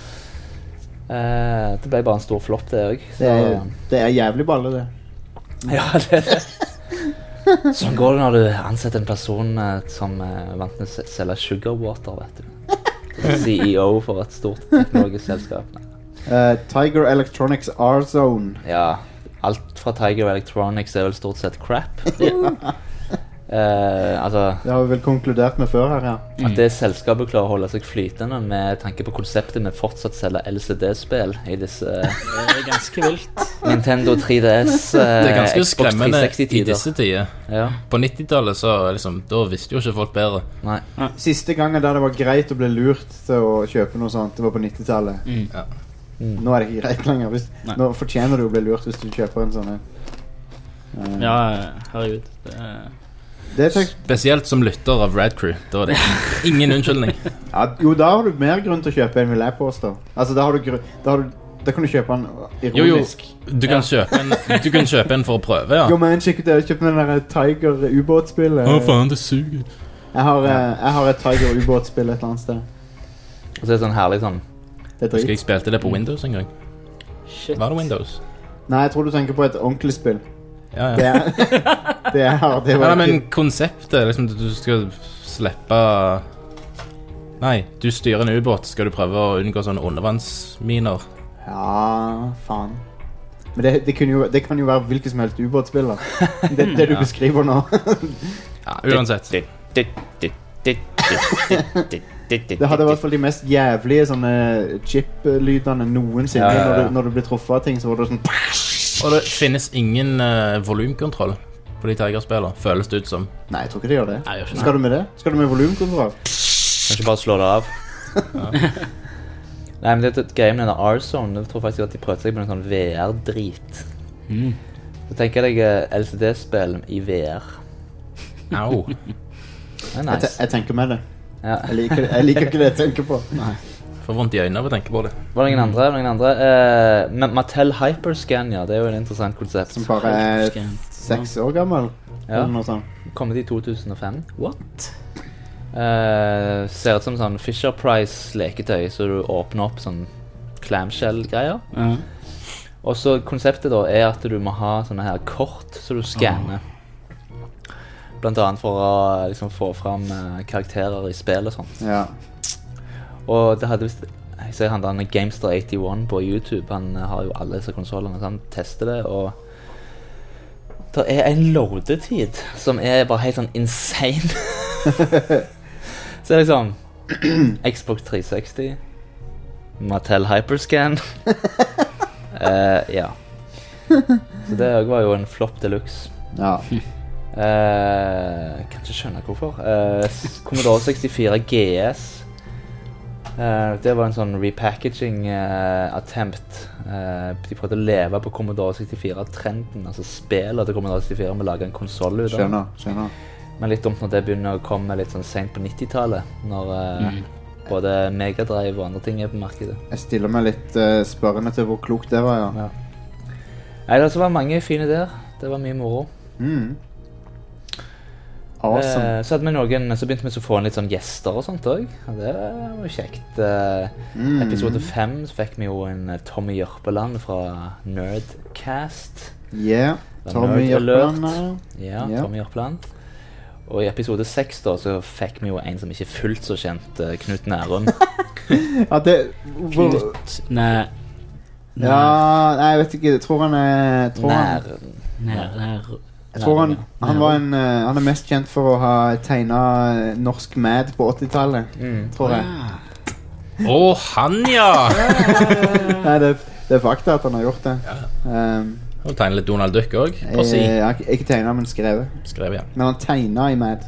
Det ble bare en stor flopp det også. Det er jævlig balle det. Ja, det er det. Sånn går det når du ansetter en person som vant til å selge sugar water, vet du. CEO for et stort teknologisk selskap. Tiger Electronics R-Zone. Ja, alt fra Tiger Electronics er vel stort sett crap. Altså Det har vi vel konkludert med før her, ja. at det selskapet klarer å holde seg flytende med tanke på konseptet med fortsatt selge LCD-spill i disse Det er ganske vilt. Nintendo 3DS, Det er ganske Xbox skremmende i 360-tider. disse tider. Ja, På 90-tallet så liksom, da visste jo ikke folk bedre. nei. Siste gangen der det var greit å bli lurt til å kjøpe noe sånt, det var på 90-tallet. Ja. Nå er det ikke greit lenger. Nei. Nå fortjener du å bli lurt hvis du kjøper en sånn en. Ja, herregud. Det tenk, Spesielt som lytter av Rad Crew. Da er det ingen unnskyldning. ja, jo, da har du mer grunn til å kjøpe en, vil jeg påstå. Altså, da kan du kjøpe en ironisk. Du kan kjøpe en for å prøve, ja. Jo, men sjekk ut det. Jeg kjøpte den der Tiger ubåtspillet. Faen, det suger. Jeg har et Tiger ubåtspill et eller annet sted. Og så er det sånn herlig sånn Det er Husker drit. jeg spilte det på Windows en gang. Shit. Var det Windows? Nei, jeg tror du tenker på et ordentlig spill. Ja, Det ja. er det Ja, var men ikke, konseptet, liksom, du skal slippe. Nei, du styrer en ubåt. Skal du prøve å unngå sånne undervannsminer? Ja, faen. Men det kan jo være hvilket som helst ubåtspill. Da. Det du beskriver nå. Ja, uansett. Det hadde i hvert fall de mest jævlige sånne chip-lydene noensinne. Ja, ja, ja. Når du blir truffet av ting, så var det sånn. Og det finnes ingen volumkontroll på de Tiger-spillene, føles det ut som. Nei, jeg tror ikke de gjør det. Nei, jeg gjør ikke det. Skal du med det? Skal du med volumkontroll? Kanskje bare slå det av. Nei, men det er et greie med denne R-Zone. Jeg tror faktisk at de prøvde seg på en sånn VR-drit. Så tenker jeg LCD-spill i VR. Au. Det er nice. Jeg tenker med det. Ja. Jeg liker ikke det jeg tenker på. Får vondt i øynene av å tenke på det. Var det noen andre? Mattel Hyperscan, ja. Det er jo en interessant konsept. Som bare er 6 år gammel. Ja. Eller noe sånt. Kommet i 2005. What? Ser ut som sånn Fisher Price-leketøy, så du åpner opp sånn clamshell-greier. Og så konseptet da er at du må ha sånne her kort så du skanner. Blant annet for å liksom få fram karakterer i spill og sånt. Ja. Og det hadde visst jeg ser han der Gamester81 på YouTube. Han har jo alle disse konsolene, så han tester det. Og det er en loadetid som er bare helt sånn insane. Så er det liksom Xbox 360, Mattel Hyperscan. Ja. Så det var jo en flopp deluxe. Ja. Kan ikke skjønne hvorfor. Commodore 64 GS. Det var en sånn repackaging attempt. De prøvde å leve på Commodore 64-trenden. Altså spillet til Commodore 64 med å lage en konsoll ut av. Skjønner. Men litt dumt når det begynner å komme litt sånn sent på 90-tallet. Når både Megadrive og andre ting er på markedet. Jeg stiller meg litt spørrende til hvor klokt det var, ja. Nei, det var mange fine der. Det var mye moro. Awesome. Så hadde vi så begynte vi å få inn litt sånn gjester og sånt også. Og det var jo kjekt. Episode 5 så fikk vi jo en Tommy Jørpeland fra Nerdcast. Yeah. Tommy Nerd Alert. Jørpeland. Ja, Ja. Tommy Jørpeland. Og i episode 6 da så fikk vi jo en som ikke er fullt så kjent, Knut Nærum. Ja, det hvor, Nei. Ja, nei, jeg vet ikke. Jeg tror han er Jeg tror han var han er mest kjent for å ha tegnet norsk Mad på 80-tallet, tror jeg. Å, han, ja! Nei, det er fakta at han har gjort det. Og tegne litt Donald Duck òg. Jeg har ikke tegnet, men skrevet. Skrev, ja. Men han tegnet i Mad.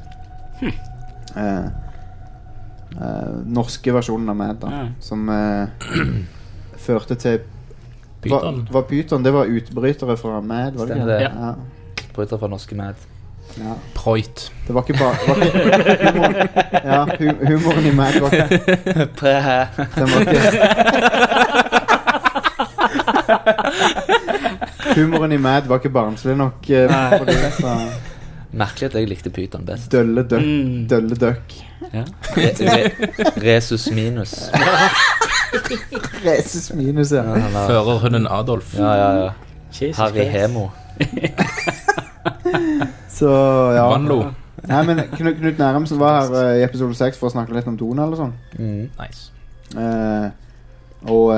Norske versjonen av Mad, da. Som førte til Python. Var Python, det var utbrytere fra Mad, var det Stemmer ikke? det. Ja. Bryter fra norske Mad. Ja. Proit. Det var ikke bare humoren i Mad var ikke den var ikke humoren i Mad var ikke barnslig nok for det, så Merkelig at jeg likte Python best. Dølle duck. Ja. Resus minus. Resus minus, ja. Førerhunden Adolf. Ja. Jesus Harry Christ. Hemo. Så, ja. Vanlo. Nei, men Knut Nærum som var her i episode 6 for å snakke litt om Donald og sånn. Nice. Og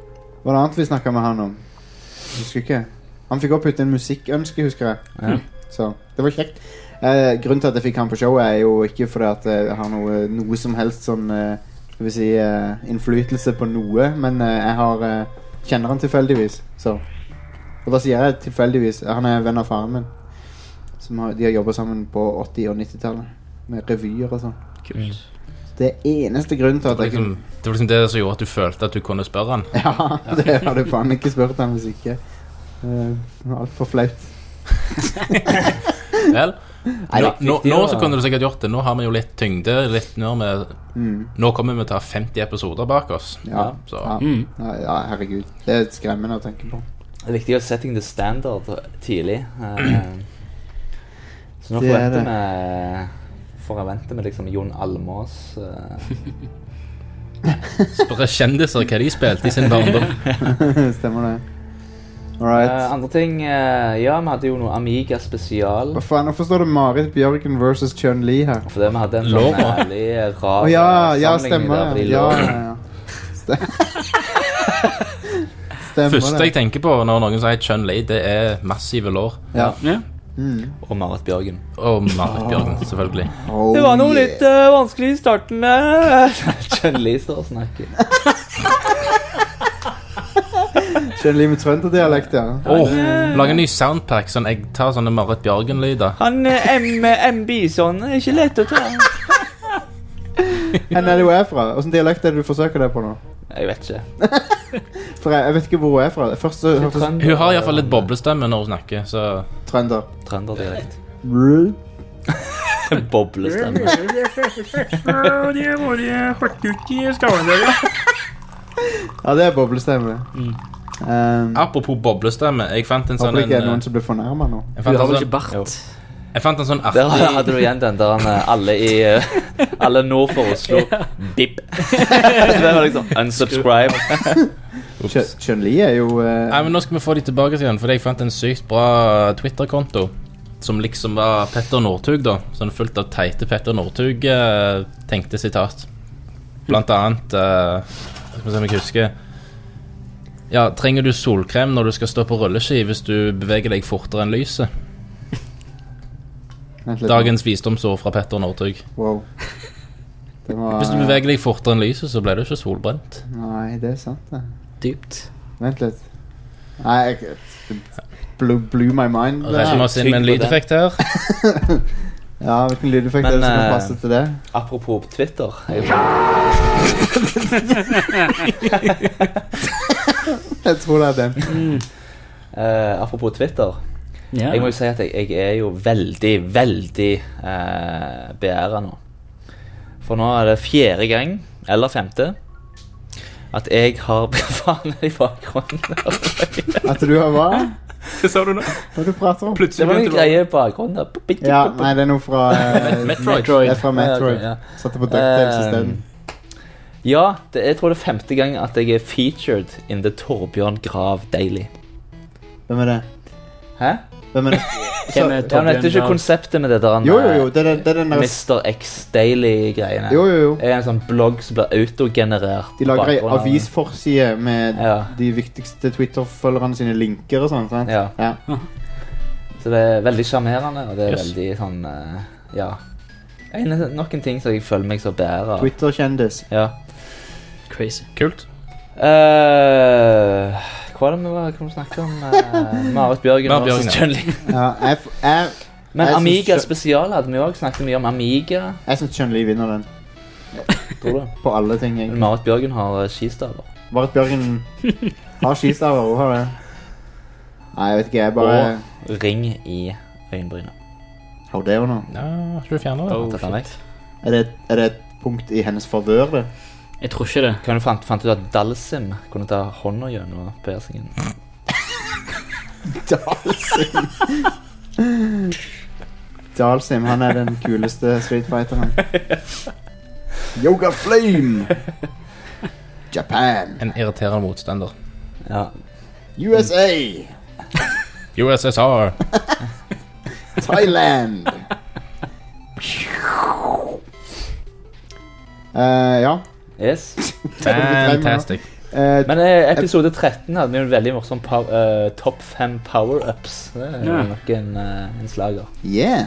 hva er det annet vi snakket med han om? Husker ikke. Han fikk også putte en musikkønske, husker jeg. Så det var kjekt. Grunnen til at jeg fikk han på showet er jo ikke fordi at jeg har noe som helst sånn skal vi si innflytelse på noe, men jeg kjenner han tilfeldigvis. Så. Og da sier jeg tilfeldigvis. Han er venn av faren min. De har jobbet sammen på 80- og 90-tallet med revyer og sånn. Kult. Det er eneste grunnen til at jeg kunne... Det var liksom det som gjorde at du følte at du kunne spørre han. Ja, det hadde faen ikke spurt han hvis ikke. Alt for flaut. Vel, nå så kunne du sikkert gjort det. Nå har vi jo litt tyngde, litt når vi... Nå kommer vi til å ha 50 episoder bak oss. Ja, så. Ja, herregud. Det er skremmende å tenke på. Det er viktig å setting the standard tidlig. Så nå forventer vi liksom Jon Almaas Spørre kjendiser hva de spilte i sin barndom. Stemmer det. Alright. Andre ting ja, vi hadde jo noe Amiga spesial. Hva faen, hvorfor står det Marit Bjørgen versus Chun-Li her? Fordi vi hadde en sånn ærlig rar ja, sammenligning stemmer der. Stemmer første det. jeg tenker på når noen sier Chun-Li, det er massive lår. Ja. Og Marit Bjørgen. Og Marit Bjørgen, selvfølgelig. Det var noe litt vanskelig i starten. Chun-Li står og snakker. Chun-Li med trønderdialekt, ja. Lag en ny soundpack, sånn jeg tar sånne Marit Bjørgen-lyder. Han M. Bison er ikke lett å ta. Hvor er det hun er fra? Hvordan dialekt er det du forsøker deg på nå? Jeg vet ikke. For jeg vet ikke hvor hun er fra. Først så hørtes Hun har i hvert fall litt boblestemme når hun snakker, så... trønder. Trønderdialekt. Boblestemme. Ja, det er boblestemme. Apropos boblestemme, jeg fant en sånn... Håper ikke noen som blir fornærmet nå. Du har vel ikke bart? Jeg fant en sånn Der artig... hadde du igjen den der han, alle nord for Oslo. Bip. Det var liksom unsubscribe. Chun-Li er jo Nei, men nå skal vi få de tilbake igjen, fordi jeg fant en sykt bra Twitter-konto som liksom var Petter Northug da, sånn fullt av teite Petter Northug tenkte sitat. Blant annet skal vi se om jeg husker. Ja, trenger du solkrem når du skal stå på rulleski hvis du beveger deg fortere enn lyset? Dagens visdomsord fra Petter Northug. Wow. Det var, Hvis du beveger deg fortere enn lyset, så ble du ikke solbrent. Nei, det er sant det. Dypt. Vent litt. Nei, blew my mind. Retter vi oss inn med en lydeffekt her. Ja, hvilken lydeffekt er det som kan passe til det? Apropos Twitter. Jeg tror det er den. Apropos Twitter. Ja. Jeg må jo si at jeg er jo veldig, veldig beæret nå. For nå er det 4. gang, eller 5. at jeg har... Hva faen er det i bakgrunnen? At du har hva? Hva sa du nå? Hva du prater om? Det var en greie i bakgrunnen. Ja, nei, det er noe fra... Metroid. Det er fra Metroid. Ja. Satte på DuckTales i stedet. Ja, jeg tror det er 5. gang at jeg er featured in the Torbjørn Grav Daily. Hvem er det? Hæ? Hvem er det? Hvem er Ja, men dette er ikke konseptet med det der Jo, det er den der... Mr. X Daily-greiene. Jo. Det er en sånn blogg som blir autogenerert. De lager en avisforside med Ja. de viktigste Twitter-følgerne sine linker og sånn, sant? Ja. Ja. Så det er veldig charmerende, og det er Yes. veldig sånn ja. Nok en ting som jeg føler meg så beæret av. Twitter-kjendis. Ja. Crazy. Kult. Hva er det vi snakket om? Marit Bjørgen Marit Bjørgen, versus ja. Chun-Li. Ja, Men Jeg synes Amiga Chun- spesial hadde vi også snakket mye om Amiga. jeg synes Chun-Li vinner den. Tror du? På alle ting, Men egentlig. Marit Bjørgen har skistaver. Marit Bjørgen har skistaver, hun har det. Nei, jeg vet ikke, jeg bare... Og ring i øyenbrynet. Har det jo nå? Ja, skal du fjerne det? Oh, Tatt den vekk. Er det et punkt i hennes favør, det? Jeg tror ikke det. Kan du fant ut at Dalsim kunne ta hånda gjennom piercingen? Dalsim, han er den kuleste Street Fighteren. Yoga Flame! Japan! En irriterende motstander. Ja. USA! USSR. Thailand! Ja. Yes. Fantastic. Men episode 13 hadde vi jo en veldig morsom top 5 power-ups. Det er jo nok en slager. Yeah.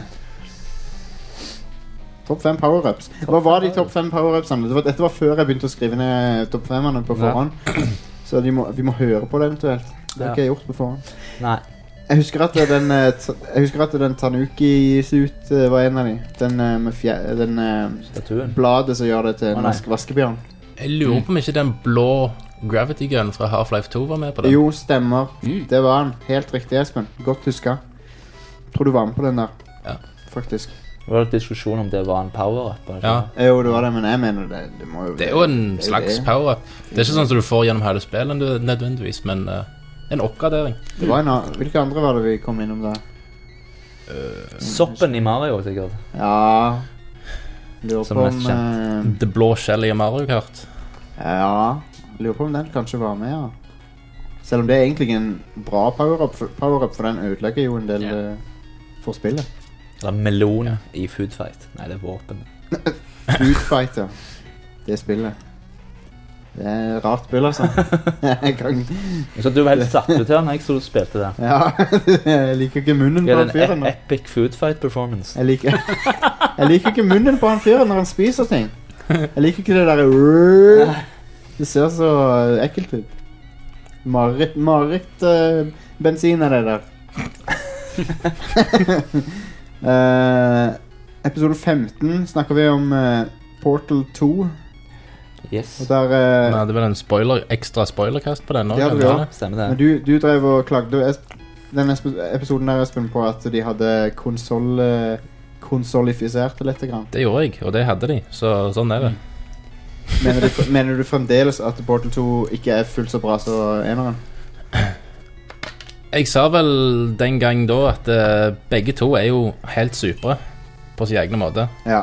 Top 5 power-ups. Hva var de top 5 power-upsene? Dette var før jeg begynte å skrive ned top 5-ene på forhånd. Så vi må høre på det eventuelt. Det har ikke jeg gjort på forhånd. Nei. Jeg husker at den Tanuki-suit var en av de. Den med statuen. Bladet som gjør det til en vaskebjørn. Jeg lurer på om ikke den blå Gravity Gun fra Half-Life 2 var med på det. Jo, stemmer. Det var den. Helt riktig, Espen. Godt huska. Tror du var med på den der. Ja. Faktisk. Det var en diskusjon om det var en power-up. Ja. Jo, det var det, men jeg mener det må jo... Det er jo en slags power-up. Det er ikke sånn som du får gjennom hele spillet nødvendigvis, men en oppgradering. Det var hvilke andre var det vi kom innom der? Soppen i Mario, sikkert. Ja. Lurer Som på mest om... Det blå skjellet i Mario Kart. Ja. Lurer på om den kanskje var med, ja. Selv om det er egentlig en bra power-up, for den ødelegger jo en del for spillet. Eller melon i Food Fight. Nei, det er våpen. Food Fight, ja. Det spillet. Det er rart spill, altså. Så du var helt satt ut her når jeg så du spilte det. Ja, jeg liker ikke munnen på han fyren. Det er en epic Food Fight performance. Jeg liker ikke munnen på han fyren når han spiser ting. Jeg liker ikke det der. Det ser så ekkelt ut. Mareritt bensin er det der. Episode 15 snakker vi om Portal 2. Yes. Og der, Nei, det var en ekstra spoilercast på den. Ja, det var. Stemmer det. Men du drev og klagde den episoden der, Espen, på at de hadde konsolifisert det litt grann. Det gjorde jeg, og det hadde de, så sånn er det. Mener du fremdeles at Portal 2 ikke er fullt så bra som eneren? Jeg sa vel den gang da at begge to er jo helt supre på sin egen måte. Ja.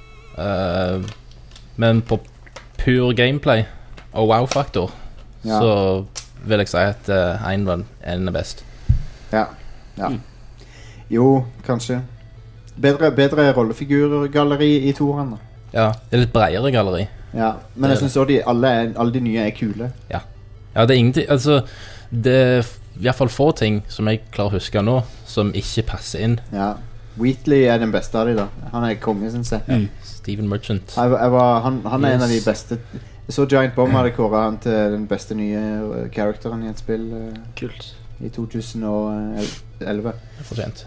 Men på pur gameplay og wow-faktor så vil jeg si at en er best. Ja. Jo, kanskje. Bedre rollefigurgalleri i toeren. Ja, det er litt bredere galleri. Ja, men jeg synes også alle de nye er kule. Ja, det er ingenting. Altså, det er i hvert fall få ting som jeg klarer å huske nå, som ikke passer inn. Ja, Wheatley er den beste av de da. Han er kongen, synes jeg. Steven Merchant. Han er en av de beste. Jeg så Giant Bomb hadde kåret han til den beste nye karakteren i et spill. Kult. I 2011. Det er fortjent.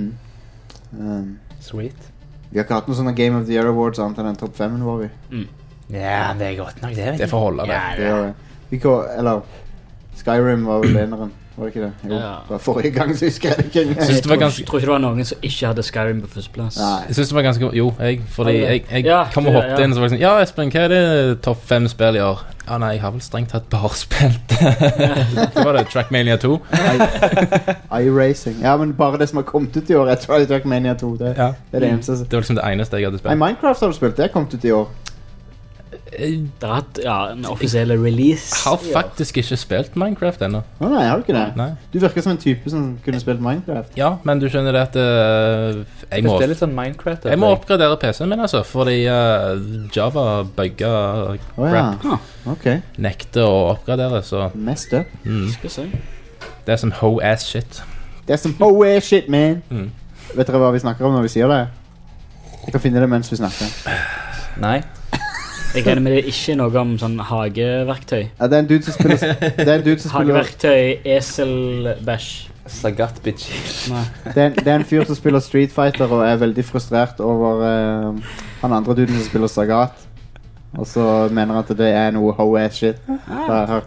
Sweet. Vi har ikke hatt noen sånne Game of the Year Awards annet enn den top 5-en vår. Ja, det er godt nok det. Det får holde det. Eller Skyrim var vel eneren. Var det ikke det? Jo, det var forrige gang, så husker jeg det ikke. Jeg tror ikke det var noen som ikke hadde Skyrim på førsteplass. Nei. Jeg synes det var ganske... Jo, fordi jeg kom og hoppet inn og så var det sånn, ja, Espen, hva er det topp 5 spill i år? Ja, nei, jeg har vel strengt tatt bare spilt. Det var det, Trackmania 2. iRacing. Ja, men bare det som har kommet ut i år, jeg tror det er Trackmania 2. Det er det eneste. Det var liksom det eneste jeg hadde spilt. Nei, Minecraft har du spilt, det er kommet ut i år. Det har hatt en offisiell release. Jeg har faktisk ikke spilt Minecraft ennå. Nei, har du ikke det? Nei. Du virker som en type som kunne spilt Minecraft. Ja, men du skjønner det at jeg må litt sånn Minecraft. Jeg må oppgradere PC-en min, altså, fordi Java bugga crap. Ok. Nekter å oppgradere, så Mest up. Skal se. det er som ho-ass shit. Det er som ho-ass shit, man. Vet dere hva vi snakker om når vi sier det? Jeg kan finne det mens vi snakker. Nei. Jeg regner med det ikke noe om sånn hageverktøy. Ja, det er en dude som spiller Hageverktøy, eselbæsj. Sagat bitch. det er en fyr som spiller Street Fighter og er veldig frustrert over han andre duden som spiller Sagat. Og så mener han at det er noe ho-ass shit. Her.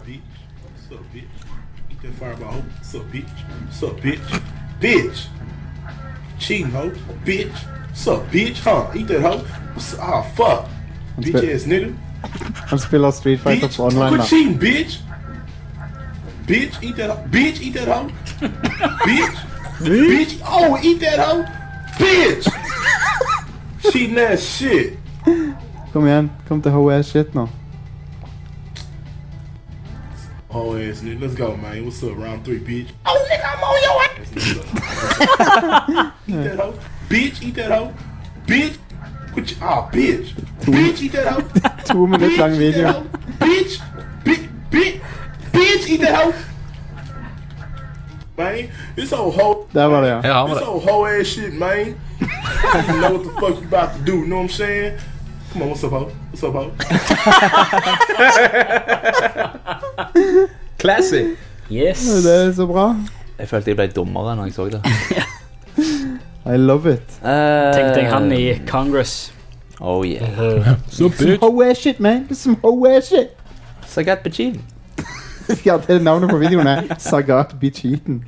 Fireball, sup bitch, sup bitch, bitch, cheating hoe, bitch, sup bitch, huh? Eat that hoe, ah fuck, bitch ass nigga. Han spiller Street Fighter Bitch, på online quit da. cheating, bitch. Bitch, eat that hoe, bitch, eat that hoe, bitch, bitch, oh eat that hoe, bitch, cheating ass shit. Kom igjen, kom til ho-ass shit nå. Oh ass nigga, let's go man. What's up, round 3, bitch? Oh nigga, I'm on your ass. Eat that hoe, bitch. Eat that hoe, bitch. Quit your, bitch. Bitch, eat that hoe. 2 minutter lang video. Bitch, bitch, bitch. Bitch, eat that hoe. Man, this old hoe. Der var det, ja. Her har vi This det. old hoe ass shit, man. You know what the fuck you about to do, you know what I'm saying? Come on, what's up, hoe? What's up, hoe? Classic. Yes. Det er så bra. Jeg følte jeg ble dummere når jeg så det. I love it. Tenk deg han i Congress. Oh yeah. Så bitch. Hoe shit, man. This some hoe shit. Sagat Bachin. Ja, det er navnet på videoen her. Sagat Bitch Eaten.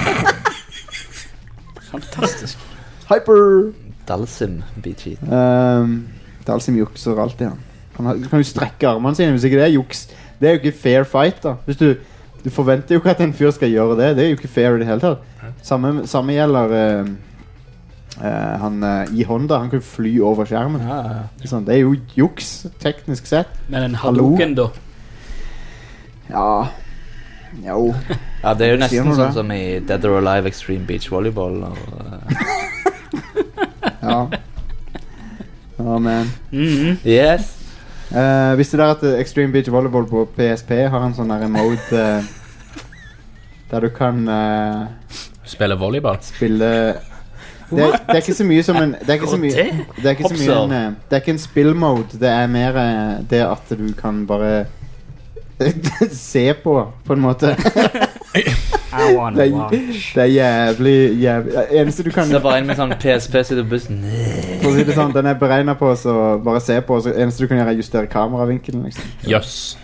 Fantastisk. Hyper. Dalsim Bachin. Dalsim jukser alltid, han. Du kan jo strekke armene sine, hvis ikke det er juks. Det er jo ikke fair fight, da. Hvis du forventer jo ikke at en fyr skal gjøre det. Det er jo ikke fair i det hele tatt. Samme gjelder han i Honda. Han kan jo fly over skjermen. Sånn, det er jo juks, teknisk sett. Men en Hadouken, da? Ja. Jo. Ja, det er jo Sier nesten noe sånn det. som i Dead or Alive Extreme Beach Volleyball. Og, Ja. Oh, man. yes. Visste dere at Extreme Beach Volleyball på PSP har en sånn der mode der du kan Spiller volleyball. spille det er ikke så mye som en det er ikke så mye det er ikke så mye en, det er ikke en spillmode. Det er mer det at du kan bare se på en måte. I wanna watch. Det er jævlig eneste du kan Det er bare en med sånn PSP sitter på bussen. for å si det sånn, den er beregnet på så bare se på, så eneste du kan gjøre er justere kameravinkelen liksom. Jøss.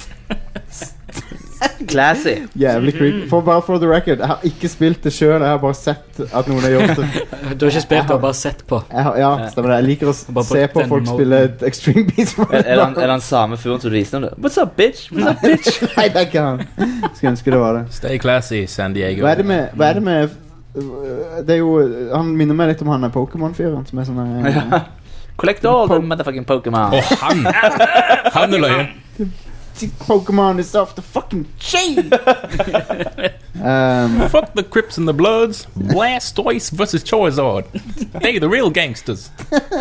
Classy. Jævlig creepy. Bare for the record, jeg har ikke spilt det selv. Jeg har bare sett at noen har gjort det. Du har ikke spilt, du har bare sett på. Ja, stemmer det. Jeg liker å Bare se på den folk moden. spille Extreme Beach Er han samme fyren som du viste om det? What's up, bitch? What's up, bitch? Nei, det er ikke han. Skulle ønske det var det. Stay classy, San Diego. Hva er det med det er jo, han minner meg litt om han Pokémon-fyren som er sånn Collect all the motherfucking Pokémon. Han er løye. Pokémon is off the fucking chain. Fuck the Crips and the Bloods. Blastoise versus Charizard. They the real gangsters.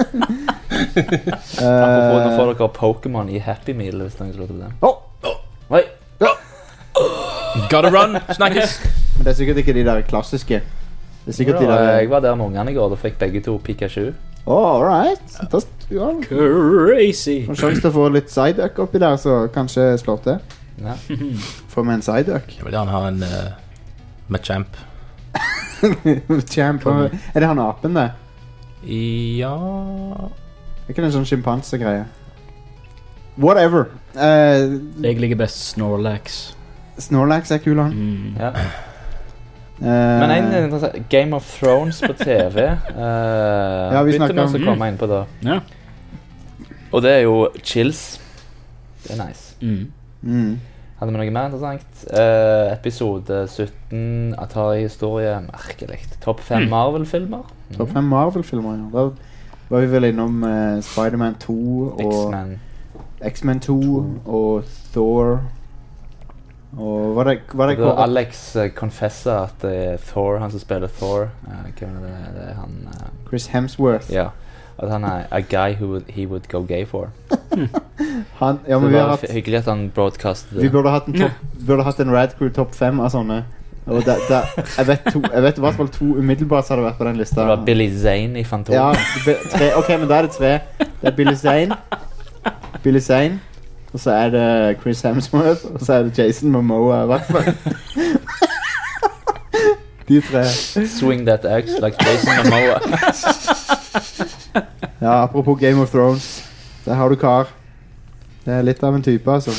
Apropos, nå får dere Pokémon i Happy Meal hvis dere slår til det. Oi. Gotta run, snakkes. Men det er sikkert ikke de der klassiske. Det er sikkert de der Jeg var der med ungene i går, da fikk begge to Pikachu. alright. Ja, Crazy. en sjanse til å få litt Psyduck oppi der, så kanskje slår til. Ja. Få med en Psyduck. Jeg vil gjerne ha en Machamp. Champ. Er det han apen det? Ja. Er ikke det en sånn schimpansegreie? Whatever. Jeg liker best Snorlax. Snorlax er kul, han. Ja. Men en Game of Thrones på TV vi begynte snakker vi om- også å komme inn på da. Ja. Og det er jo chills. Det er nice. Hadde vi noe mer interessant? Episode 17 Atari-historie. Merkelig. Topp 5 Marvel-filmer. Topp 5 Marvel-filmer, ja. Da var vi vel innom Spider-Man 2 og X-Men. X-Men 2 og Thor. Og var det Da Alex confesser at det er Thor, han som spiller Thor. Hvem er det? Det er han Chris Hemsworth. Ja. At han er a guy he would go gay for. Han, ja, Så men det vi har var hatt hyggelig at han broadcastet Vi det. burde hatt en Rad Crew topp 5 av sånne. Og jeg vet i hvert fall 2 umiddelbart som hadde vært på den lista. Det var Billy Zane i Fantom. Ja, 3. Ok, men da er det 3. Det er Billy Zane. Og så er det Chris Hemsworth. Og så er det Jason Momoa i hvert fall. De 3. Swing that axe like Jason Momoa. Ja, apropos Game of Thrones. Der har du kar. Det er litt av en type, altså.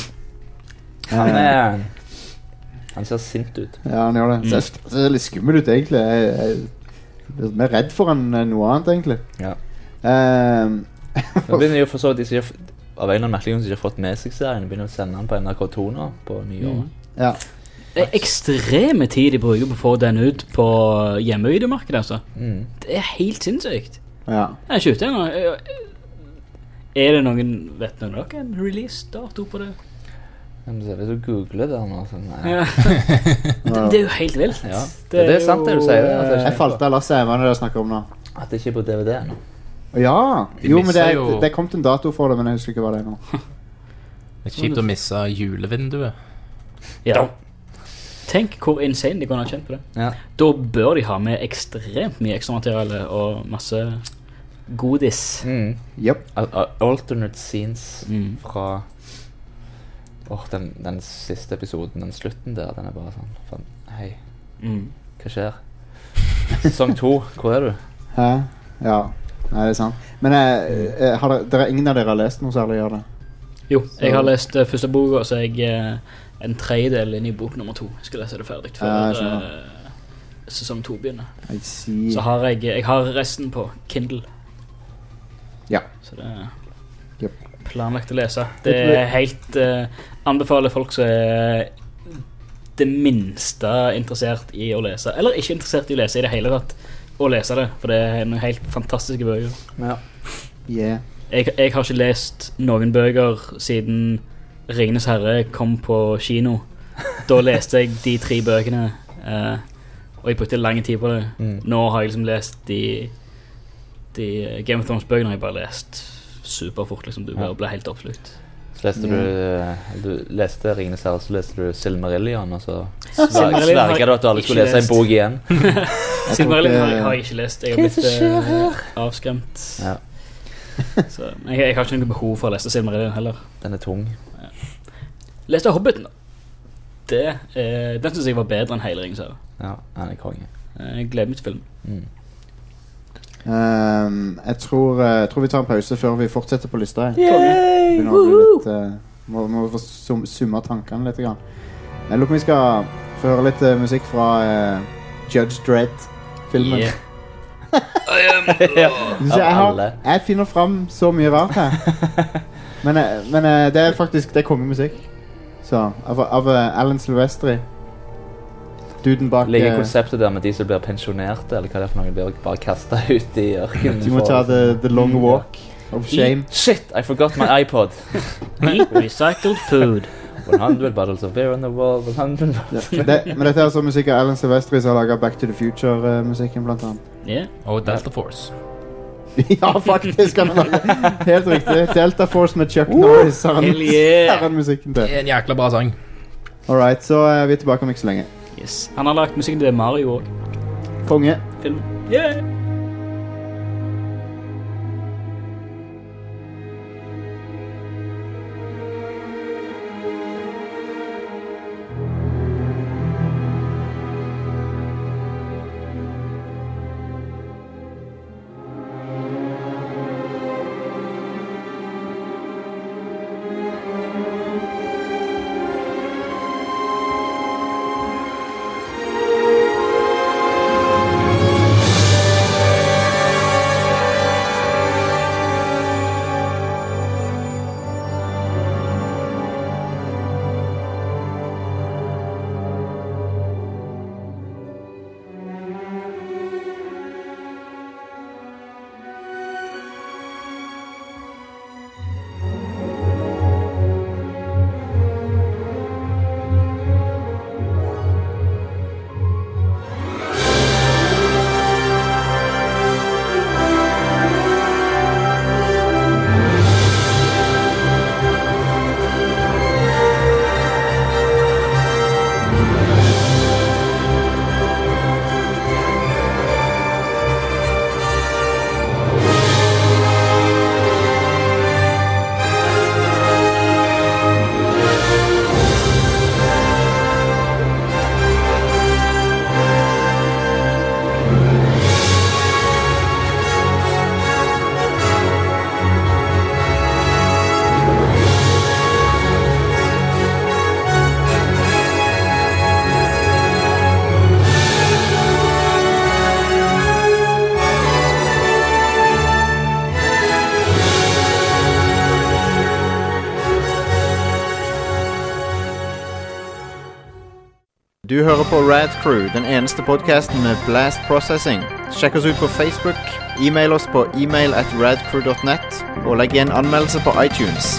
Han ser sint ut. Ja, han gjør det. Ser litt skummel ut, egentlig. Jeg er mer redd for han enn noe annet, egentlig. Ja. Nå begynner jo for så vidt de som ikke av en eller annen merkelig grunn som ikke har fått med seg serien, begynner å sende den på NRK2 nå, på nyåret. Ja. Det er ekstreme tid de bruker på å få den ut på hjemmevideomarkedet, altså. Det er helt sinnssykt. Ja. Jeg er ikke ute ennå. Er det noen, vet noen dere, en release-dato på det? Hvis du googler det nå, så nei. Ja. Det er jo helt vilt. Ja. Det er sant det du sier det. Altså, Jeg falt av lasset. Hva er det dere snakker om nå? At det ikke er på DVD nå. Ja! De Jo, men misser det jo- er kommet en dato for det, men jeg husker ikke hva det er nå. Det er kjipt å misse julevinduet. Ja. Tenk hvor insane de kunne ha kjent på det. Ja. Da bør de ha med ekstremt mye ekstra materiale og masse godis. Yep. Alternate scenes fra den siste episoden, den slutten der, den er bare sånn hei, hva skjer? Sesong 2, hvor er du? Hæ? Ja, nei, det er sant. Men dere, ingen av dere har lest noe særlig av det? Jo, jeg har lest første bok, og så er jeg en tredjedel inn i bok nummer 2. Jeg skal lese det ferdig før sesong 2 begynner. Så har jeg har resten på Kindle. Ja. Så det er planlagt å lese. Det er helt anbefaler folk som er det minste interessert i å lese, eller ikke interessert i å lese i det hele tatt, å lese det, for det er noen helt fantastiske bøker. Ja. Yeah. Jeg har ikke lest noen bøker siden Ringenes Herre kom på kino. Da leste jeg de 3 bøkene, og jeg brukte lang tid på det. Nå har jeg liksom lest de Game of Thrones-bøkene har jeg bare lest superfort, liksom. Du bare ble helt oppslukt. Så leste du leste Ringenes Herre, så leste du Silmarillion, og så sverger du at du aldri skulle lese en bok igjen. Silmarillion har jeg ikke lest. Jeg har blitt avskremt. Ja. Så jeg har ikke noe behov for å lese Silmarillion heller. Den er tung. Leste Hobbiten da. Den synes jeg var bedre enn hele Ringenes Herre. Ja, han er konge. Jeg gleder meg til filmen. Jeg tror vi tar en pause før vi fortsetter på lista. Begynner å bli litt må få summe tankene litt grann. Jeg lurer på om vi skal få høre litt musikk fra Judge Dredd-filmen. Jeg finner fram så mye rart her. Men det er faktisk det er kongemusikk. Så av Alan Silvestri. Duden bak Ligger konseptet der med de som blir pensjonerte, eller hva det er for noe, blir bare kastet ut i ørkenen. Du må ta the long walk of shame. Shit, I forgot my iPod. Eat recycled food. 100 bottles of beer on the wall. 100 Men dette er altså musikk av Alan Silvestri som har laget Back to the Future-musikken blant annet. Yeah. Og Delta Force. Ja, faktisk han har laget. Helt riktig. Delta Force med Chuck Norris har han musikken til. Det er en jækla bra sang. Alright, så vi er tilbake om ikke så lenge. Yes. Han har lagt musikken til Mario også. Konge. Film. Yeah! Du hører på Rad Crew, den eneste podcasten med Blast Processing. Sjekk oss ut på Facebook, e-mail oss på email@radcrew.net, og legg igjen anmeldelse på iTunes.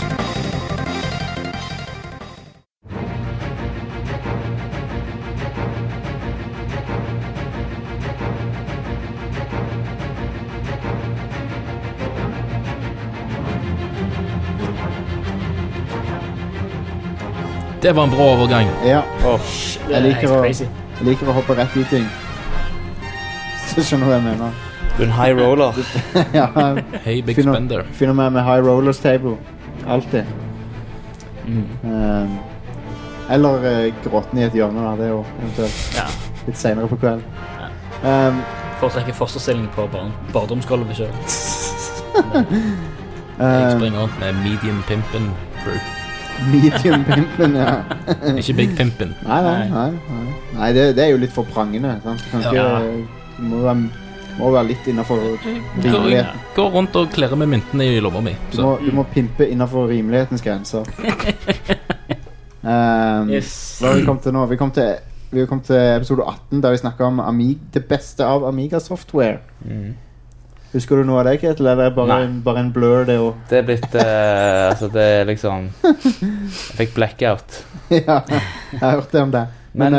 Det var en bra overgang. Ja, Det er helt crazy. jeg liker å hoppe rett i ting. Så skjønner du hva jeg mener. Du er en high roller. Ja, Hey, Big finner, Spender. finner meg med high rollers table. Alltid. Eller gråten i et hjørne, da. Det er jo eventuelt Ja. litt senere på kveld. Foretrekker fosterstilling på barndomsgulvet selv. Jeg springer rundt med medium pimpen. Bro. Medium pimpen, ja. Ikke Big Pimpen. Nei, det er jo litt for prangende. Sant? Du kan Ja. ikke, du må være litt innenfor rimeligheten. Går rundt og klirrer med myntene i lomma mi. Så. Du må pimpe innenfor rimelighetens grenser. Yes. Hva har vi kommet til nå? Vi kom til episode 18, der vi snakket om det beste av Amiga software. Husker du noe av det, Ketil? Eller er det bare en blur, det også? Det er blitt altså det er liksom Jeg fikk blackout. Ja, jeg har hørt det om det. Men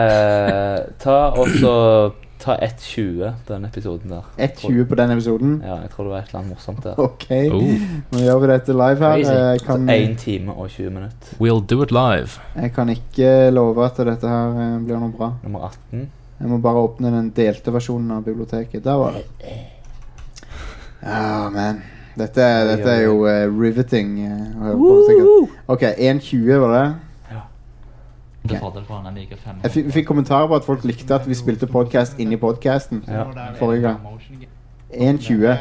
ta 1.20 på den episoden der. 1.20 på den episoden? Ja, jeg tror det var et eller annet morsomt der. Ok, nå gjør vi dette live her. Jeg kan, 1 time og 20 minutter. We'll do it live. jeg kan ikke love at dette her blir noe bra. Nummer 18. Jeg må bare åpne den delte versjonen av biblioteket. Der var det. Ja, man. Dette er jo riveting å høre på, sikkert. Ok, 1.20 var det. Det er fordel for han liker 5 Vi fikk kommentarer på at folk likte at vi spilte podcast inni podcasten forrige gang. 1.20.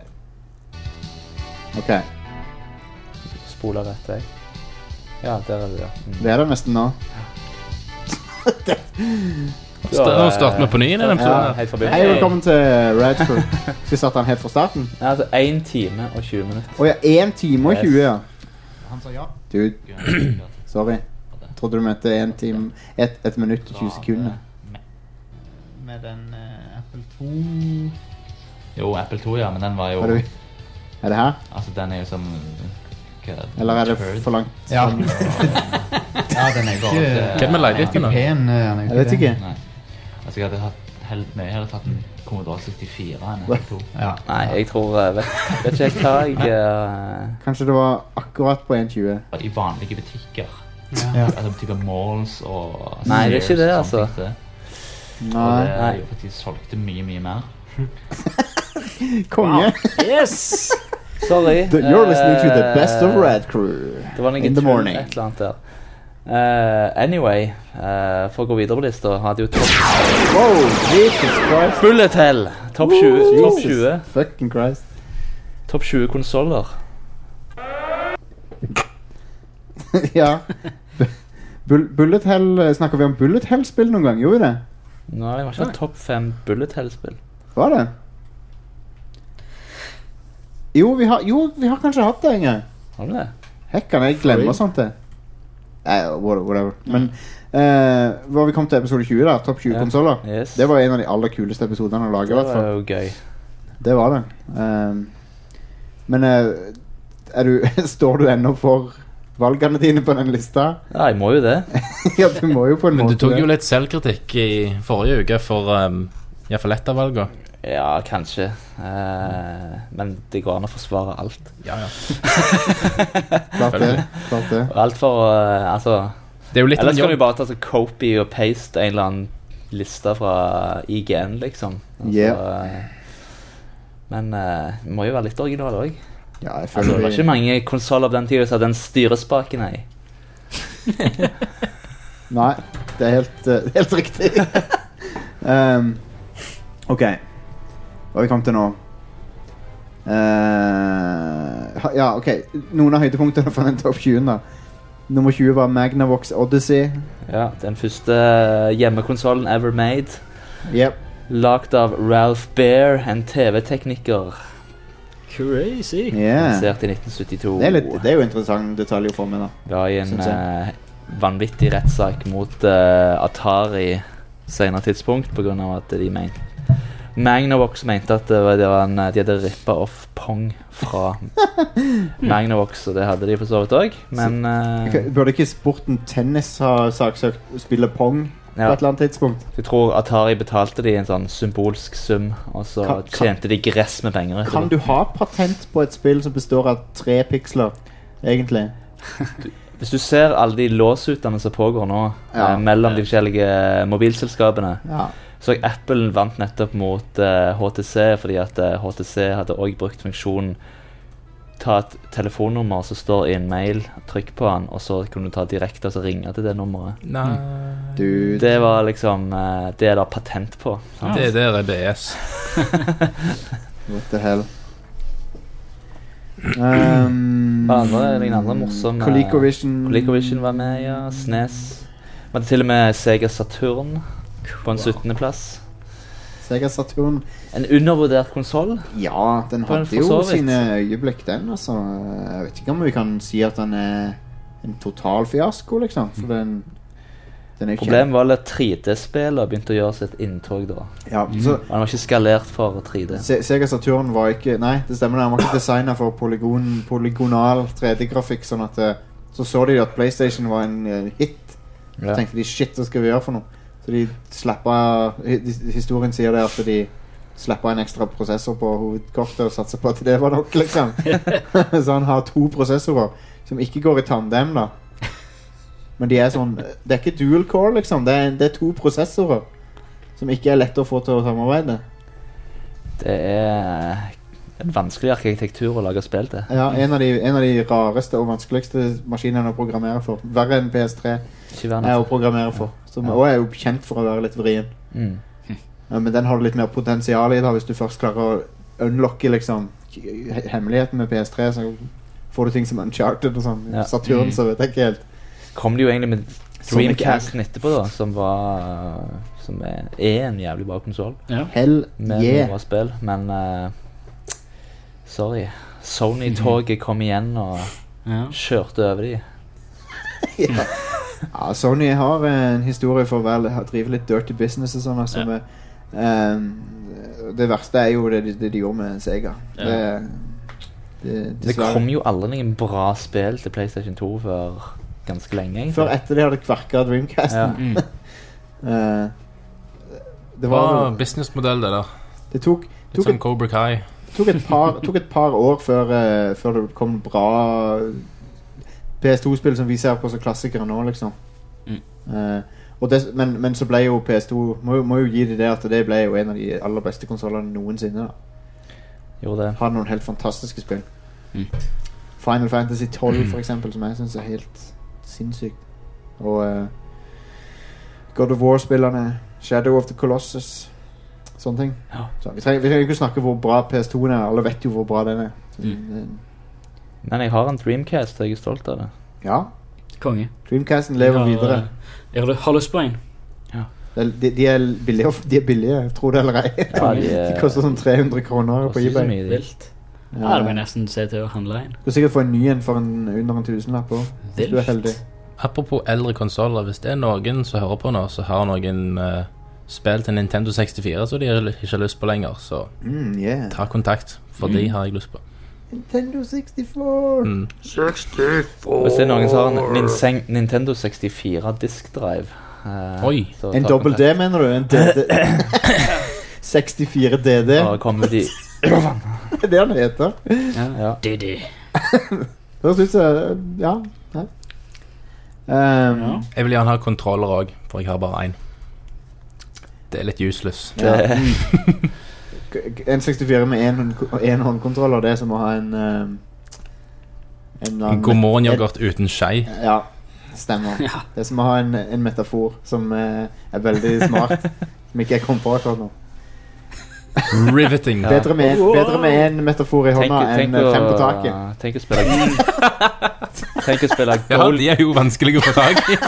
Ok, Spoler rett vei. Ja, der er det, ja. det er det nesten nå. Start med på ny i den Ja, episoden. helt forbi. Hei, velkommen til Radcrew. Skal vi starte den helt fra starten? Ja, altså 1 time og 20 minutter. Åja, 1 time og 20, ja. Han sa ja. Dude, sorry. Trodde du mente 1 time, 1 minutt og 20 sekunder. Med den Apple 2. Jo, Apple 2, ja, men den var jo Er det her? Altså, den er jo som Eller er det for langt? Ja. Ja, den er ikke Hvem er leiligheten da? pen, Jeg vet ikke. Nei. Altså, jeg hadde tatt en Commodore 64 enn Apple 2. Ja. Nei, jeg tror vet ikke hva jeg Kanskje det var akkurat på 1.20. I vanlige butikker. Ja. Altså type malls og Nei, det er ikke det, Sears, altså. sånt ting. Og Nei. det er jo faktisk solgte mye mer. Konge! Yes! Sorry. You're listening to the best of Radcrew Det var noe in the tull, morning. et eller annet der. Anyway, for å gå videre på lista, hadde jo topp Wow, Jesus Christ. Bullet Hell. Topp 20. Topp 20. Fucking Christ. Topp 20 konsoller. Ja. Bullet Hell, snakker vi om Bullet Hell-spill noen gang? Gjorde vi det? Nei, det var ikke topp 5 Bullet Hell-spill. Var det? Jo, vi har kanskje hatt det en gang. Har du det? Hekkan, jeg glemmer sånt det. Whatever. Men hvor vi kom til episode 20 da, topp 20 Ja. konsoler. Yes. Det var en av de aller kuleste episoderne å lage, i Det hvert fall. var jo gøy. Det var det. Men står du ennå for valgene dine på den lista? Ja, jeg må jo det. Ja, du må jo på en Men måte du tok jo det. litt selvkritikk i forrige uke for i hvert fall ett av valgene. Ja, kanskje. Men det går an å forsvare alt. Ja. Klart det. Og alt for altså Det er jo litt av Ellers en kan du jobb. bare ta så copy og paste en eller annen liste fra IGN, liksom. Altså, Yep. Men vi må jo være litt original òg. Ja, jeg Altså, det føler var ikke mange konsoller på den tida som hadde den styrespaken i. Nei, det er helt riktig. Ok, hva har vi kommet til nå? Ja, ok, noen av høydepunktene fra den topp 20 da. Nummer 20 var Magnavox Odyssey. Ja, den første hjemmekonsollen ever made. Yep. Lagd av Ralph Baer, en TV-tekniker. Crazy. Yeah. Lansert i 1972. Det er jo interessant detalj å få med da. Ga i en Synes jeg. vanvittig rettssak mot Atari senere tidspunkt på grunn av at de mente Magnavox mente at de hadde rippet off Pong fra Magnavox, og det hadde de for så vidt også, men Burde ikke sporten tennis ha saksøkt spille Pong på et eller annet tidspunkt? jeg tror Atari betalte de en sånn symbolsk sum, og så tjente de gress med penger. Kan du ha patent på et spill som består av 3 piksler, egentlig? Hvis du ser alle de låsutene som pågår nå mellom de forskjellige mobilselskapene, så Apple vant nettopp mot HTC, fordi at HTC hadde også brukt funksjonen ta et telefonnummer som står i en mail, trykk på den, og så kunne du ta direkte og så ringe til det nummeret. Nei. Det var liksom, det da patent på. Sant? Det der BS. What the hell? Noen andre morsomme ColecoVision var med, ja. SNES. Var det til og med Sega Saturn på en 17. plass. Sega Saturn. En undervurdert konsol. Ja, den hadde jo sine øyeblikk, den, altså. Jeg vet ikke om vi kan si at den en total fiasko, liksom. For den er Problemet var at 3D-spillet begynte å gjøre seg et inntog da. Ja, så den var ikke skalert for 3D. Sega Saturn var ikke, nei, det stemmer det, han var ikke designet for polygonal 3D-grafikk, sånn at så de at PlayStation var en hit. Så tenkte de, shit, hva skal vi gjøre for noe? Så de historien sier det at de slappet en ekstra prosessor på hovedkortet og satser på at det var nok, liksom. Så han har 2 prosessorer som ikke går i tandem, da. Men de sånn, det ikke dual core, liksom. Det 2 prosessorer som ikke lett å få til å samarbeide. Det en vanskelig arkitektur å lage spill til. Ja, en av de rareste og vanskeligste maskinene å programmere for. Verre enn PS3 å programmere for. Som også jo kjent for å være litt vrien. Ja, men den har litt mer potensial i da, hvis du først klarer å unlocke liksom hemmeligheten med PS3, så får du ting som Uncharted og sånn. Saturn, så vet jeg ikke helt. Kom det jo egentlig med Dreamcasten etterpå da, som en jævlig bra konsol. Hell med bra spill, men sorry, Sony-toget kom igjen og kjørte over de. Ja, Sony har en historie for å drive litt dirty business og sånn, altså det verste jo det de gjorde med Sega. Det kom jo aldri noen bra spill til PlayStation 2 før ganske lenge egentlig. Før etter de hadde kverket Dreamcasten. Det var businessmodell det der. Det tok som Cobra Kai. Tok et par år før det kom bra PS2-spill som vi ser på som klassikere nå, liksom. Men så ble jo PS2 må jo gi det at det ble jo en av de aller beste konsolene noensinne da. Jo, det har noen helt fantastiske spill. Final Fantasy 12 for eksempel, som jeg synes helt sinnssykt. Og God of War-spillerne, Shadow of the Colossus, sånne ting. Så vi trenger ikke snakke hvor bra PS2 alle vet jo hvor bra den Men jeg har en Dreamcast, og jeg stolt av det. Ja, konge. Dreamcasten lever videre. Jeg har lyst på en. De billige, tror det eller ei. De koster sånn 300 kroner på eBay. Vilt. Ja, det må jeg nesten se til å handle en. Du kan sikkert få en ny en for under en tusenlapp på, hvis du heldig. Apropos eldre konsoler, hvis det noen som hører på nå, så har noen spill til Nintendo 64 så de ikke har lyst på lenger, så ta kontakt, for de har jeg lyst på. Nintendo 64 Hvis det noen som har en Nintendo 64 diskdrive en dobbelt D, mener du? En DD 64 DD da kommer de det den heter DD det synes jeg jeg vil gjerne ha kontroller også, for jeg har bare en. Det litt useless. En 64 med en håndkontroller, det er som å ha en god morgen-yoghurt uten skei. Ja, stemmer. Det er som å ha en metafor som veldig smart, som ikke jeg kom på akkurat nå. Riveting. Bedre med en metafor i hånda enn 5 på taket. Tenk å spille ja, de er jo vanskelig å få tak i.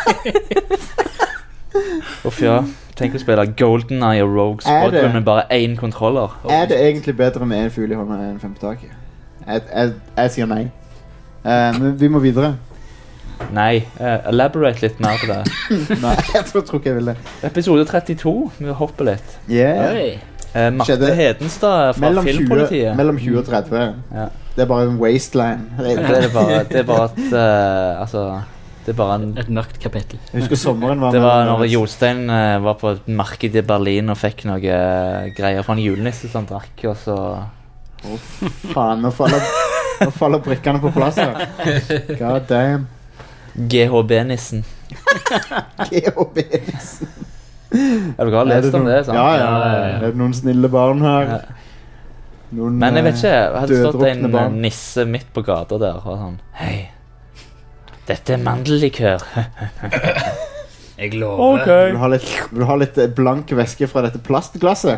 Tenk å spille GoldenEye og Rogue Squadron med bare 1 kontroller. Er det egentlig bedre med en fugl i hånda enn 5 på taket? Jeg sier nei. Men vi må videre. Nei, elaborate litt mer på det. Nei, jeg tror ikke jeg vil det. Episode 32, vi hopper litt. Marte Hedenstad fra Filmpolitiet. Mellom 20 og 30. Det er bare en wasteland. Det er bare et mørkt kapittel. Jeg husker sommeren var det var når Jostein var på et marked i Berlin og fikk noe greier fra en julenisse som han drakk, og så faen, nå faller brikkene på plass her. God damn. GHB-nissen. GHB-nissen. Har dere lest om det? Sant? Ja. Er det noen snille barn her? Ja. Noen, Men jeg vet ikke, jeg hadde stått dødrukne en barn. nisse midt på gata der og sånn, hei, dette er mandellikør. Jeg lover. Vil du ha litt blank væske fra dette plastglasset?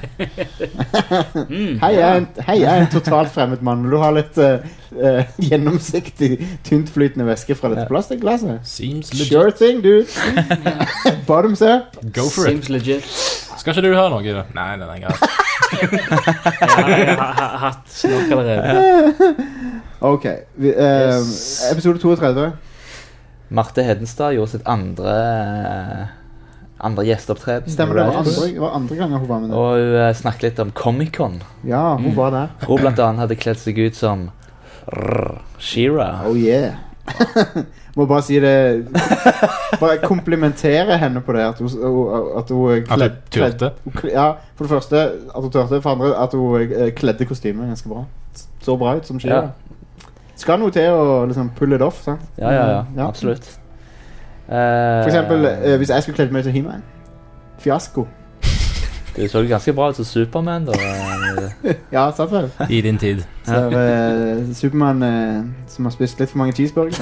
Hei, jeg er en totalt fremmed mann. Vil du ha litt gjennomsiktig, tyntflytende væske fra dette plastglasset? Seems legit. Sure thing, dude. Bottoms up. Go for it. Seems legit. Skal ikke du ha noe i det? Nei, den er greit. Jeg har hatt snakk allerede. Ok, episode 32. Marte Hedenstad gjorde sitt andre gjesteopptreden. Stemmer det, var andre ganger hun var med det. Og hun snakket litt om Comic-Con. Ja, hun var der. Hun blant annet hadde kledd seg ut som She-Ra. Oh yeah. Må bare si det. Bare komplimentere henne på det. At hun turte? Ja, for det første at hun turte. For andre at hun kledde kostymet ganske bra. Så bra ut som She-Ra. Ja. Skal noe til å liksom pull it off, sant? Ja, absolutt. For eksempel, hvis jeg skulle kledd meg til He-Man. Fiasko. Du så ganske bra ut som Superman da. Ja, sant vel. I din tid. Så Superman som har spist litt for mange cheeseburgere.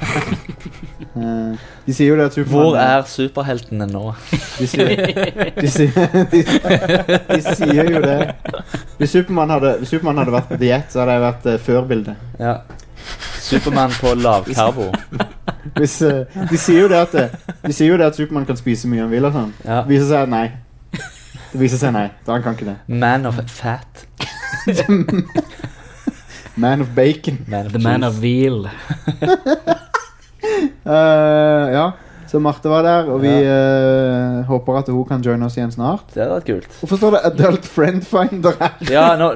De sier jo det at Superman... Hvor er superheltene nå? De sier jo det. Hvis Superman hadde vært på diett, så hadde jeg vært førbildet. Ja. Superman på lavkarbo. De sier jo det at Superman kan spise mye han vil og sånn. Ja. Det viser seg nei. Da han kan ikke det. Man of fat. Man of bacon. The man of veal. Ja, så Marte var der, og vi håper at hun kan joine oss igjen snart. Det hadde vært kult. Hvorfor står det Adult Friend Finder her? Ja, nå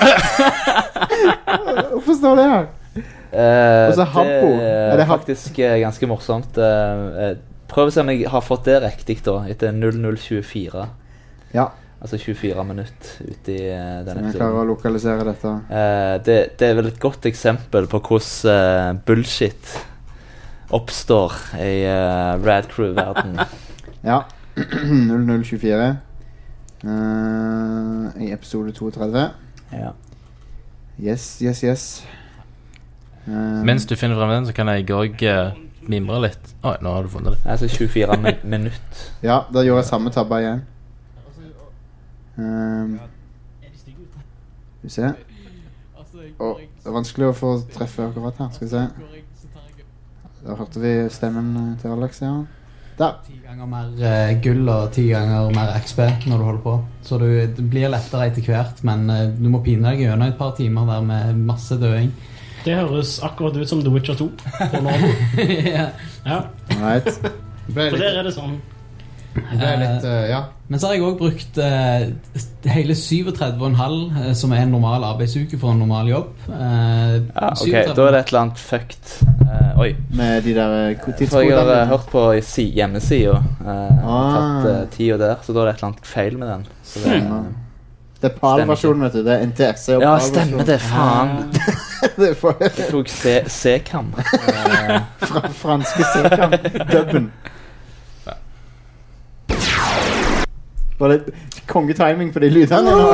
Hvorfor står det her? Og så Habbo. Det er faktisk ganske morsomt. Prøv å se om jeg har fått det riktig da, etter 0024. Ja. Altså 24 minutter ute i den Så jeg klarer å lokalisere dette. Det er vel et godt eksempel på hvordan bullshit oppstår i Rad Crew-verden. Ja. 0024. I episode 32. Ja. Yes. Mens du finner frem den, så kan jeg også mimre litt. Nå har du funnet det. Altså 24 minutter. Ja, da gjorde jeg samme tabba igjen. Skal vi se. Det er vanskelig å få treffe akkurat her. Skal vi se. Da hørte vi stemmen til Alex, ja. Der. 10 ganger mer gull og 10 ganger mer XP når du holder på. Så det blir lettere etter hvert, men du må pine deg gjennom et par timer der med masse døing. Det høres akkurat ut som The Witcher 2 på Norge. Ja. Right. For der er det sånn. Det ble litt, ja. Men så har jeg også brukt hele 37,5 som er en normal arbeidsuke for en normal jobb. Ja, ok, da er det et eller annet fucked. Oi. Med de der For jeg har hørt på hjemmesiden tatt tida der, så da er det et eller annet feil med den. Så det er PAL-versjonen, vet du. Det er NTSC og ja, PAL-versjonen. stemmer det, faen. Jeg tok C-cam. Franske C-cam. Dubben. Var det kongetiming på de lydene nå?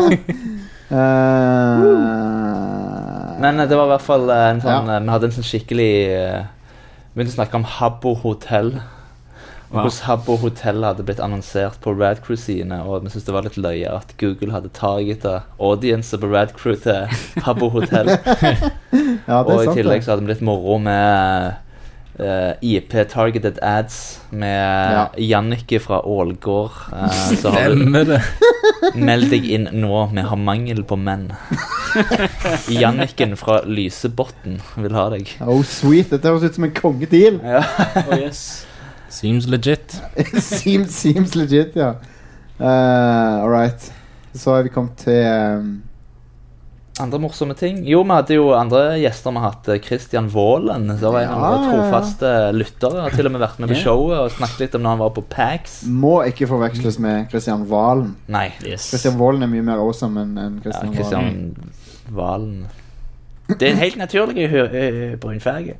Men det var i hvert fall en sånn vi hadde en sånn skikkelig vi begynte å snakke om Habbo Hotel og hvordan Habbo Hotel hadde blitt annonsert på Rad Crew-sidene, og vi synes det var litt løye at Google hadde targetet audiencer på Rad Crew til Habbo Hotel. Og i tillegg så hadde vi litt moro med IP-targeted ads med Jannike fra Ålgård. Så har du meld deg inn nå, vi har mangel på menn. Janniken fra Lysebotn vil ha deg. Oh sweet, dette høres ut som en kongedeal. Ja. Oh yes. Seems legit. Seems legit, ja. Alright. Så har vi kommet til andre morsomme ting. Jo, vi hadde jo andre gjester. Vi hatt Christian Vålen. Så var en av våre trofaste lyttere. Har til og med vært med på showet og snakket litt om når han var på PAX. Må ikke forveksles med Christian Valen. Nei. Christian Vålen er mye mer awesome enn Christian Valen. Christian Valen. Det er en helt naturlig brunfarge.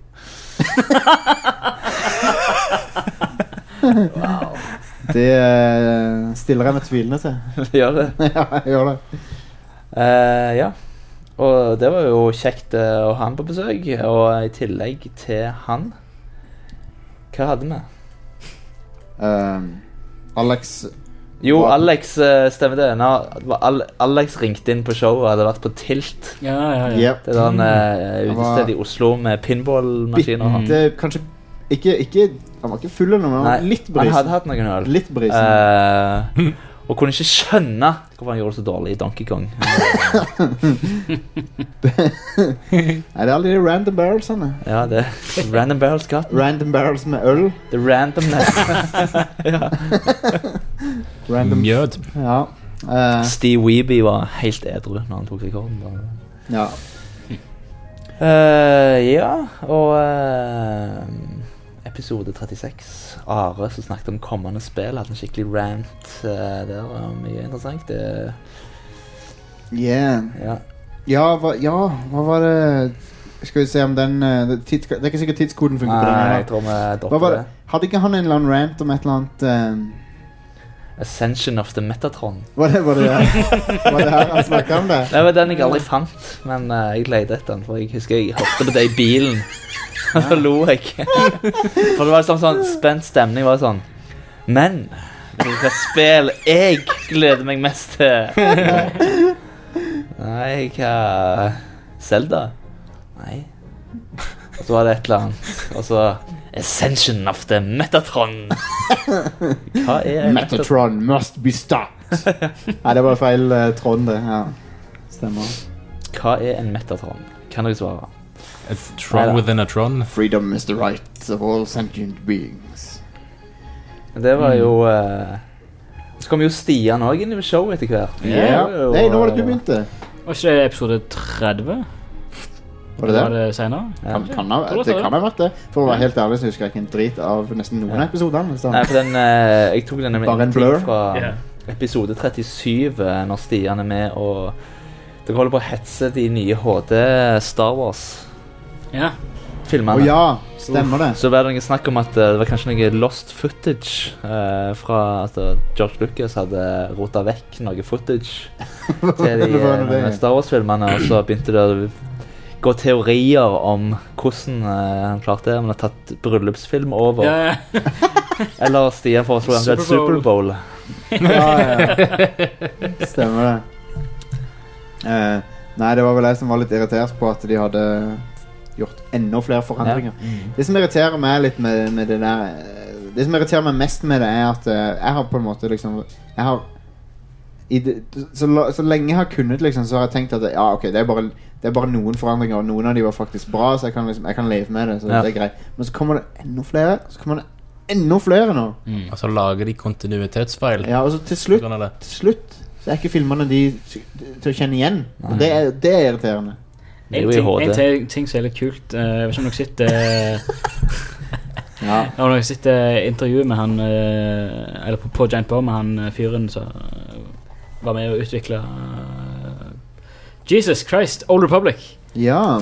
Wow. Det stiller jeg meg tvilende til. Gjør det? Ja, jeg gjør det. Ja. Og det var jo kjekt å ha han på besøk. Og i tillegg til han, hva hadde vi? Alex. Jo, Alex stemmer det. Alex ringte inn på showet og hadde vært på Tilt. Ja. Yep. Det er en utested i Oslo med pinballmaskiner. Det kanskje ikke han var ikke full eller noe, men litt brisen. Han hadde hatt noen øl. Litt brisen. Og kunne ikke skjønne hvorfor han gjorde det så dårlig i Donkey Kong. Nei, det er alle de random barrelsene. Ja, det er random barrels got. Random barrels med øl. The randomness. Ja. Random mjød. Ja. Steve Weeby var helt edru når han tok rekorden. Ja. Ja, og episode 36 Are som snakket om kommende spill hadde en skikkelig rant der var mye interessant hva var det skal vi se om den det er ikke sikkert tidskoden funker på den. Nei, jeg tror vi dropper det. Hadde ikke han en eller annen rant om et eller annet Ascension of the Metatron. Var det her han snakket om det? Det var den jeg aldri fant, men jeg leide etter den, for jeg husker jeg hørte på det i bilen. Da lo jeg. For det var sånn spent stemning, var sånn. Men hva spill jeg gleder meg mest til? Nei, hva Zelda? Nei. Og så var det et eller annet. Og så Ascension of the Metatron. Hva er Metatron must be stopped. Nei, det var feil tråd det. Ja, stemmer. Hva er en Metatron? Kan dere svare? A tron within a tron. Freedom is the right of all sentient beings. Det var jo så kom jo Stian også inn i showet etter hvert. Nei, nå var det du begynte. Var ikke det episode 30? Var det det? Var det senere? Ja. Det kan ha vært det. For å være helt ærlig så husker jeg ikke en drit av nesten noen episoderne. Nei, for den jeg tok den bare en blur fra episode 37 når Stian er med og dere holder på å hetse de nye HD Star Wars. Ja. Filmene. Ja, stemmer det. Så var det noe snakk om at det var kanskje noe lost footage fra at George Lucas hadde rotet vekk noe footage til de Star Wars-filmene, og så begynte det å gå teorier om hvordan han klarte det. Han har tatt bryllupsfilm over. Eller Stian foreslo en Super Bowl. Stemmer det. Nei, det var vel jeg som var litt irritert på at de hadde gjort enda flere forandringer. Det som irriterer meg litt med det der, det som irriterer meg mest med det er at jeg har på en måte liksom jeg har så lenge jeg har kunnet liksom, så har jeg tenkt at ja, ok, det er bare noen forandringer, og noen av de var faktisk bra, så jeg kan leve med det, så det er greit. Men så kommer det enda flere nå. Og så lager de kontinuitetsfeil. Ja, og så til slutt så er ikke filmene de til å kjenne igjen. Og det er irriterende. En ting som er litt kult, jeg vet ikke om dere sitter når dere sitter intervjuet med han eller på Giant Bomb med han fyren som var med å utvikle Jesus Christ, Old Republic. Ja.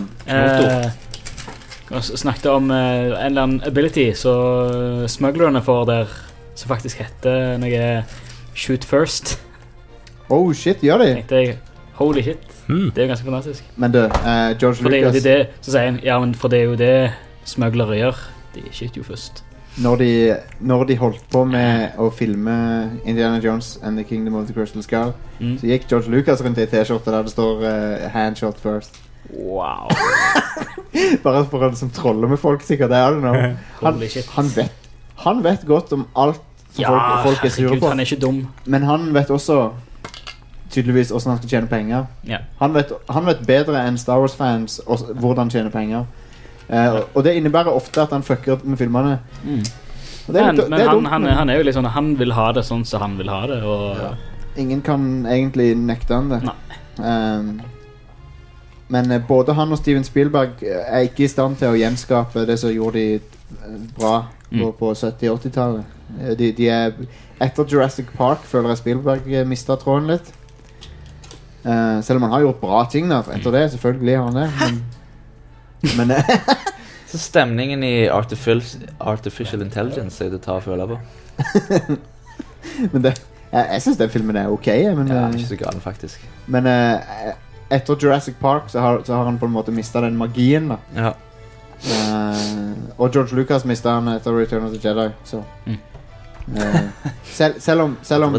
Snakket om en eller annen ability så smugglerne får der, som faktisk heter noe Shoot First. Oh shit, gjør de? Tenkte jeg, holy shit. Det er jo ganske fantastisk. Men du, George for Lucas det, så sier han, ja, men for det er jo det smugglere gjør. De skyter jo først. Når de holdt på med å filme Indiana Jones and the Kingdom of the Crystal Skull, så gikk George Lucas rundt i t-skjorte der det står handshot first. Wow. Bare for å liksom trolle med folk, sikkert. Det er det nå. Han vet godt om alt som folk er sure på. Han er ikke dum. Men han vet også tydeligvis hvordan han skal tjene penger. Han vet bedre enn Star Wars-fans hvordan tjene penger. Og det innebærer ofte at han fucker med filmene. Men han er jo litt sånn, han vil ha det sånn som han vil ha det, og ingen kan egentlig nekte han det. Men både han og Steven Spielberg er ikke i stand til å gjenskape det som gjorde de bra på 70-80-tallet. De er etter Jurassic Park føler jeg Spielberg mistet tråden litt. Selv om han har gjort bra ting der etter det, selvfølgelig har han det. Men Så stemningen i Artificial Intelligence er det å ta og føle på. Men jeg synes den filmen er ok, men, Ja, ikke så gal faktisk. men etter Jurassic Park så har han på en måte mistet den magien da. Ja. Og George Lucas mistet han etter Return of the Jedi så. Selv om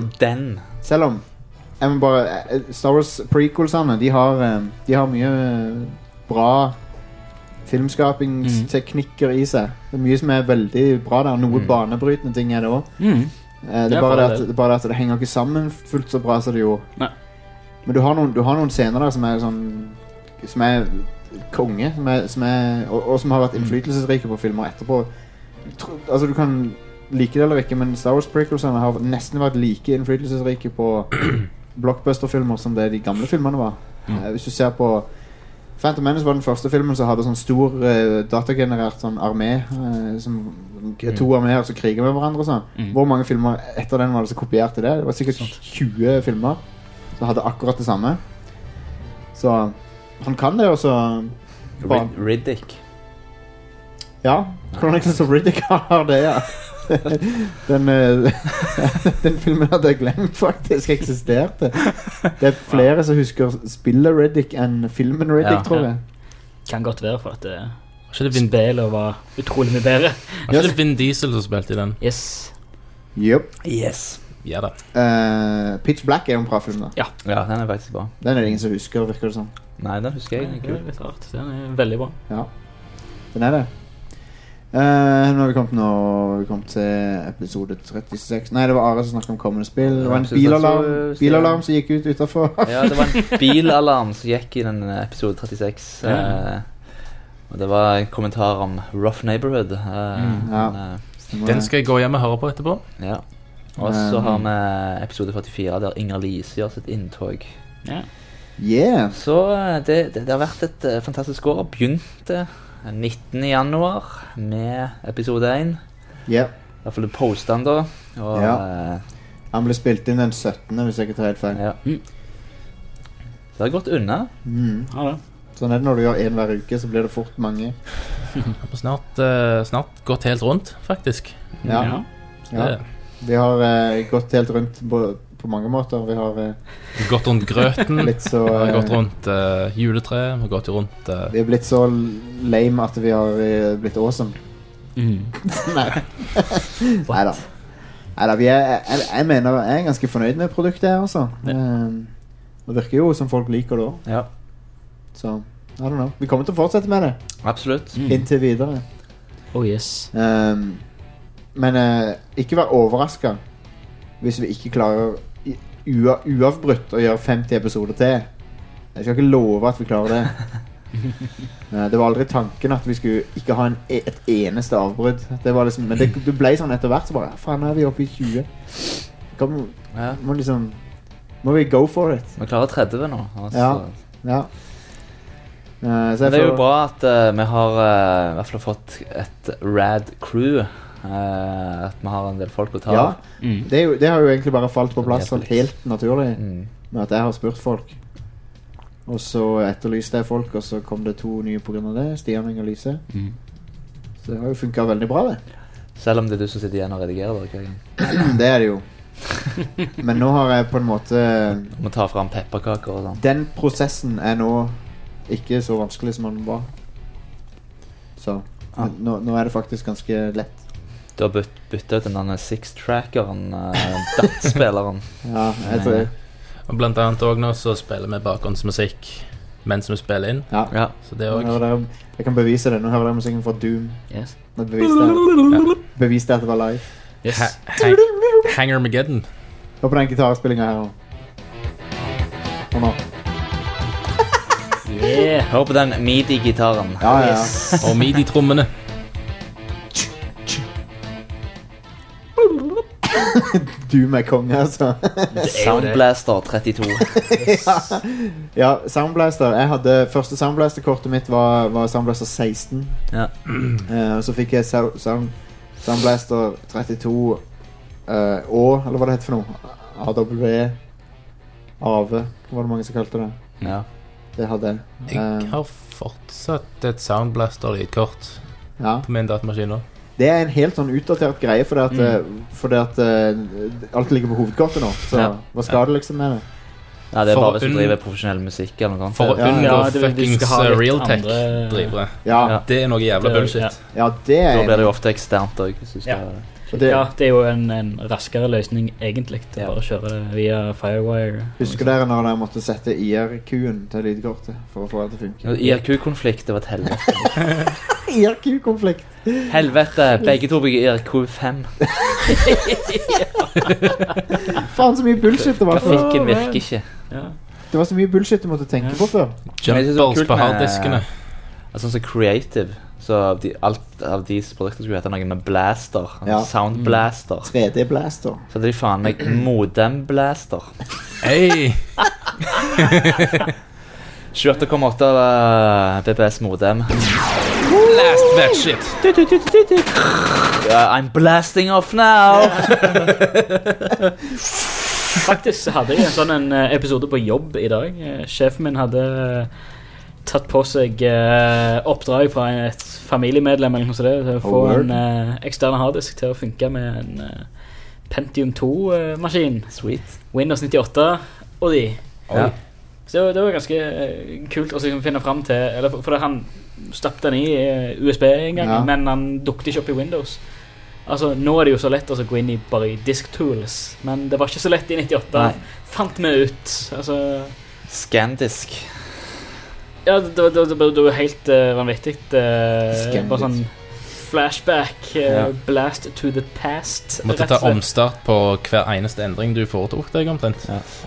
jeg må bare Star Wars prequelsene de har mye bra filmskapingsteknikker i seg. Det er mye som er veldig bra der. Noe banebrytende ting er det også. Det er bare det at det henger ikke sammen fullt så bra som det gjorde. Nei. Men du har noen scener der som er sånn som er konge og som har vært innflytelsesrike på filmer etterpå. Altså du kan like det eller ikke, men Star Wars prequelsene har nesten vært like innflytelsesrike på blockbuster-filmer som det de gamle filmene var. Hvis du ser på Phantom Menace var den første filmen som hadde sånn stor datagenerert sånn armé som to arméer som kriger med hverandre og sånn. Hvor mange filmer etter den var det som kopierte det? Det var sikkert 20 filmer som hadde akkurat det samme. Så han kan det også. Riddick. Ja, Chronicles of Riddick har det, ja. Den filmen hadde jeg glemt faktisk eksisterte. Det er flere som husker spillet Riddick enn filmen Riddick, tror jeg. Kan godt være for at spillet var utrolig mye bedre. Var ikke det Vin Diesel som spilte i den? Yes. Yep. Yes. Ja da. Pitch Black er jo en bra film da. Ja, den er faktisk bra. Den er det ingen som husker, virker det sånn. Nei, den husker jeg. Det er litt rart. Den er veldig bra. Ja, den er det. Nå har vi kommet til episode 36. Nei, det var Are som snakket om kommende spill. Det var en bilalarm som gikk ut utenfor. Ja, det var en bilalarm som gikk i den episode 36. Og det var en kommentar om Rough Neighborhood. Den skal jeg gå hjem og høre på etterpå. Ja. Og så har vi episode 44 der Inger Lise gjør sitt inntog. Yeah. Så det har vært et fantastisk år. Begynte 19. januar med episode 1. Yeah. I hvert fall postet han da. Og, han ble spilt inn den 17. hvis jeg ikke tar helt feil. Ja. Så det har gått unna. Ja, det. Sånn er det når du gjør en hver uke, så blir det fort mange. Snart gått helt rundt, faktisk. Ja. Vi har gått helt rundt på mange måter. Vi har gått rundt grøten. så, vi har gått rundt juletre. Vi har gått rundt vi er blitt så lame at vi har blitt awesome. Neida. Jeg mener jeg er ganske fornøyd med produktet her altså. Det virker jo som folk liker det også. Ja. Så, I don't know. Vi kommer til å fortsette med det. Absolutt. Inntil videre. Oh yes. Men ikke vær overrasket hvis vi ikke klarer uavbrutt å gjøre 50 episoder til. Jeg skal ikke love at vi klarer det. Det var aldri tanken at vi skulle ikke ha et eneste avbrudd. Det var liksom, men det ble sånn etter hvert så bare, faen, nå er vi oppe i 20. Må vi go for it. Vi klarer 30 nå. Altså. Ja. Det er jo bra at vi har i hvert fall fått et rad crew. At vi har en del folk å ta av. Det har jo egentlig bare falt på plass sånn helt naturlig med at jeg har spurt folk. Og så etterlyste jeg folk, og så kom det 2 nye på grunn av det, Stian og Inger-Lise. Så det har jo funket veldig bra det. Selv om det er du som sitter igjen og redigerer det, det er det jo. Men nå har jeg på en måte må ta frem pepperkaker og sånn. Den prosessen er nå ikke så vanskelig som den var. Så nå er det faktisk ganske lett. Du har byttet ut den denne Six-trackeren, DAT-spilleren. Ja, jeg tror det. Og blant annet også nå så spiller vi bakgrunnsmusikk mens vi spiller inn. Ja. Så det også. Jeg kan bevise det. Nå hører dere musikken fra Doom. Yes. Beviste at det var live. Yes. Hangermageddon. Hør på den gitarspillingen her. Kom nå. Yeah. Hør på den MIDI-gitaren. Ja. Yes. Og MIDI-trommene. Doom er konge, altså. Sound Blaster 32. Ja, Sound Blaster. Første Sound Blaster-kortet mitt var Sound Blaster 16. Ja. Og så fikk jeg Sound Blaster 32 eller hva det heter for noe. AW AV, var det mange som kalte det. Ja. Det hadde jeg. Jeg har fortsatt et Sound Blaster-lydkort Ja. på min datamaskin nå. Det er en helt sånn utdatert greie, fordi at alt ligger på hovedkortet nå. Så hva skal det liksom med det? Ja, det er bare hvis du driver profesjonell musikk eller noe sånt. For å unngå fuckings Realtek-drivere. Ja. Det er noe jævla bullshit. Ja, det er Da blir det jo ofte eksternt også, hvis du skal... det er jo en raskere løsning egentlig å bare kjøre det via Firewire. Husker dere når dere måtte sette IRQ-en til lydkortet for å få det til å funke? IRQ-konflikt, det var et helvete. IRQ-konflikt. Helvete, begge to bygger IRQ5. Faen, så mye bullshit det var. Grafikken virker ikke. Det var så mye bullshit du måtte tenke på før. Jumpballs på harddiskene. Sånn som Creative. Så alt av deres produkter skulle hete noe med Blaster. Sound Blaster. 3D Blaster. Så hadde de faen meg Modem Blaster. Hei! 28,8 BPS modem. Blast that shit. I'm blasting off now. Faktisk hadde jeg en sånn episode på jobb i dag. Sjefen min hadde tatt på seg oppdrag fra et familiemedlem eller noe sånt, til å få en ekstern harddisk til å funke med en Pentium 2-maskin. Sweet. Windows 98 og de. Så det var ganske kult å finne frem til, eller for han stappte den i USB en gang, men han dukte ikke opp i Windows. Altså, nå er det jo så lett å gå inn bare i Disk Tools, men det var ikke så lett i 98. Fant vi ut, altså... Scandisk. Ja, det var helt vanvittig. Bare sånn flashback, blast to the past. Måtte ta omstart på hver eneste endring du foretok deg omtrent.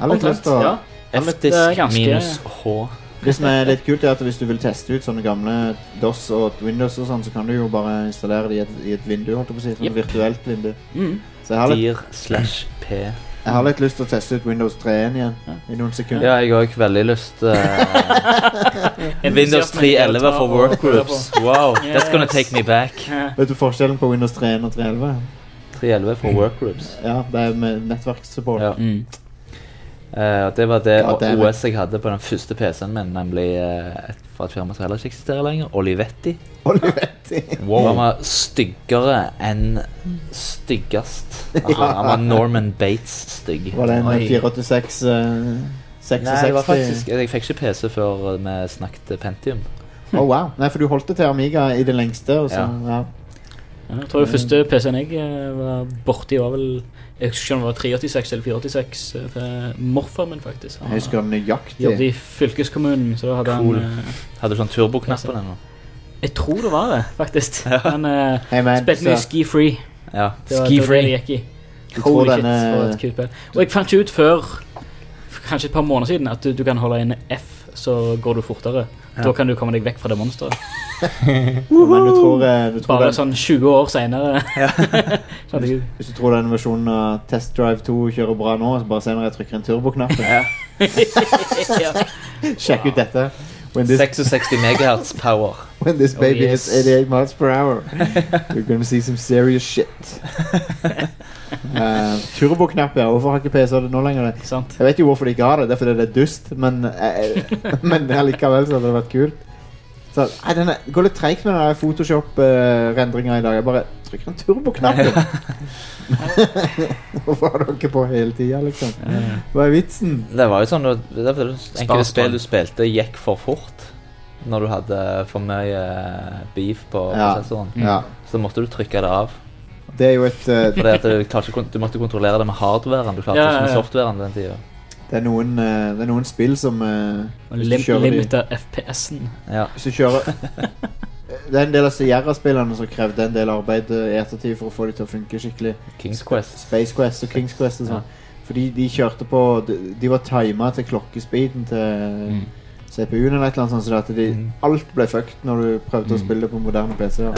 F-disk minus H. Det som er litt kult er at hvis du vil teste ut sånne gamle DOS og Windows og sånn, så kan du jo bare installere det i et vindu, holdt jeg på å si, sånn virtuelt vindu. Så Dir/P. Jeg har litt lyst til å teste ut Windows 3 igjen i noen sekunder. Ja, jeg har ikke veldig lyst Windows 3.11 for workgroups. Wow, that's gonna take me back. Vet du forskjellen på Windows 3 og 3.11? 3.11 for workgroups. Ja, det er med nettverkssupport. Det var det OS jeg hadde på den første PC-en min, nemlig fra et firma som heller ikke eksisterer lenger, Olivetti. Wow. Han var styggere enn styggest. Altså, han var Norman Bates stygg. Var det en 486 66? Nei, det var faktisk, jeg fikk ikke PC før vi snakket Pentium. Wow. Nei, for du holdt det til Amiga i det lengste og så, jeg tror det første PC-en jeg var borte i var vel, jeg husker ikke om det var 386 eller 486 til morfar min faktisk. Jeg husker den nøyaktig. Jobbet i fylkeskommunen, så da hadde han... Hadde du sånn turboknapp på den nå? Jeg tror det var det, faktisk. Han spilte mye Ski Free. Ja, Ski Free. Det gikk i. Holy shit, for et kult spill. Og jeg fant ikke ut før, kanskje et par måneder siden, at du kan holde inn F, så går du fortere. Da kan du komme deg vekk fra det monsteret. Men du tror bare sånn 20 år senere. Hvis du tror den versjonen av Test Drive 2 kjører bra nå, så bare se når jeg trykker en turboknapp. Sjekk ut dette. 66 megahertz power. When this baby is 88 miles per hour, you're gonna see some serious shit. Turboknapp, hvorfor har ikke PC det nå lenger? Jeg vet jo hvorfor de ikke har det. Det er fordi det er dust, men likevel så hadde det vært kult. Så, det går litt tregt med den Photoshop-rendringen i dag. Jeg bare trykker en turboknapp. Hvorfor har du ikke på hele tiden, liksom? Hva er vitsen? Det var jo sånn, enkelte spill du spilte gikk for fort når du hadde for mye beef på prosessoren. Så måtte du trykke det av. Det er jo et... Fordi at du måtte kontrollere det med hardwaren. Du klarte ikke med softwaren den tiden. Det er noen spill som... Limiter FPS-en. Hvis du kjører... Det er en del av Sierra-spillerne som krevde en del arbeid i ettertid for å få de til å funke skikkelig. King's Quest. Space Quest og King's Quest og sånn. Fordi de kjørte på... De var timet til klokkespeeden til CPU-en eller et eller annet sånt, så at alt ble fucked når du prøvde å spille på moderne PC-er.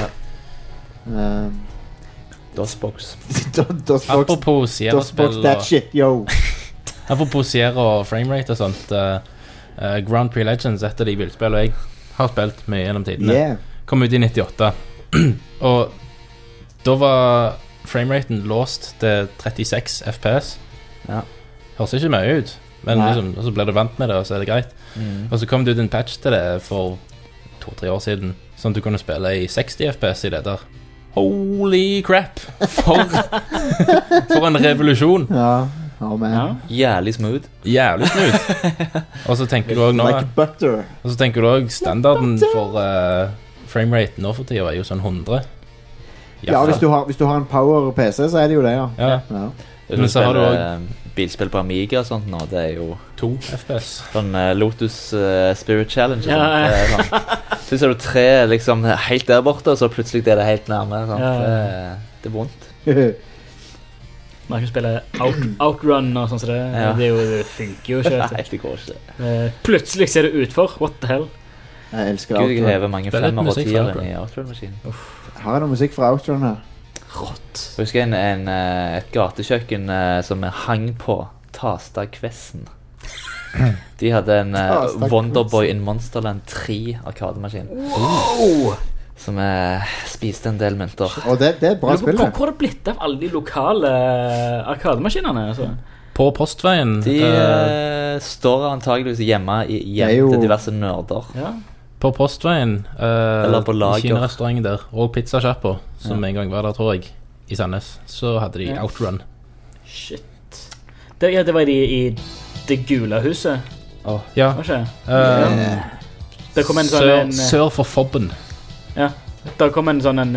DOSBox. Apropos Sierra-spill that shit, yo. Apropos Sierra og framerate og sånt, Grand Prix Legends, et av de bilspillene jeg har spilt med gjennom tidene, kom ut i 98. Og da var frameraten låst til 36 FPS. Høres ikke mye ut. Men liksom, og så blir du vant med det, og så er det greit. Og så kom det ut en patch til det for 2-3 år siden, sånn at du kunne spille i 60 FPS i det der. Holy crap! For en revolusjon. Jævlig smooth. Og så tenker du også nå like butter. Og så tenker du også standarden for framerate nå for tiden er jo sånn 100. Ja, hvis du har en power PC, så er det jo det, ja. Men så har du også bilspill på Amiga og sånt nå, det er jo 2 FPS. Sånn Lotus Spirit Challenge. Så ser du 3 liksom helt der borte, og så plutselig er det helt nærme. Det er vondt. Man kan spille Outrun og sånn, så det funker jo ikke. Nei, det går ikke. Plutselig ser det utfor. What the hell? Jeg elsker Gud, Outrun. jeg hever mange 5 og 10 i Outrun-maskinen. Har jeg noe musikk fra Outrun her? Rått. Jeg husker et gatekjøkken som hang på Tastad-kvessen. De hadde en Wonderboy in Monsterland 3 arkademaskin. Wow! Som spiste en del mynter. Og det er et bra spill. Hvor har det blitt av alle de lokale arkademaskinene? Altså? På Postveien. De står antageligvis hjemme til diverse nerder. Ja. På Postveien, eller på lager. Kina-restauranten der, og pizzasjappa, som en gang var der, tror jeg, i Sandnes, så hadde de Outrun. Shit. Det var i det gule huset. Ja. Det kom en sånn Sør for Fobben. Ja. Der kom en sånn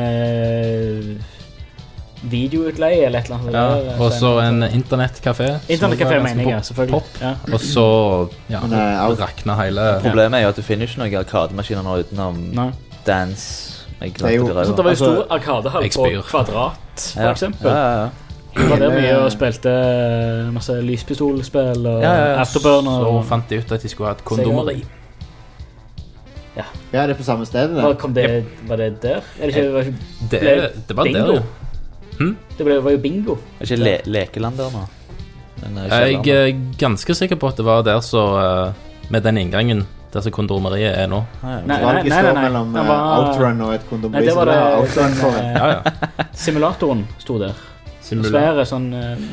videoutleie eller et eller annet. Ja, og så en internettkafé. Internettkafé mener jeg, selvfølgelig. Ja. Og så rakna hele. Problemet er jo at du finner ikke noen arkademaskiner nå utenom Dance. Det var jo stor arkadehall på Kvadrat, for eksempel. Det var der mye og spilte masse lyspistolspill og Afterburner. Så fant de ut at de skulle ha et kondomeri. Ja, det er på samme sted. Var det der? Det var der, ja. Det var jo bingo. Er ikke Lekeland der nå? Jeg er ganske sikker på at det var der så med den inngangen der så kondomeriet er nå. Nei. Står mellom Outrun og et kondomeri. Det var det simulatoren stod der. Svære sånn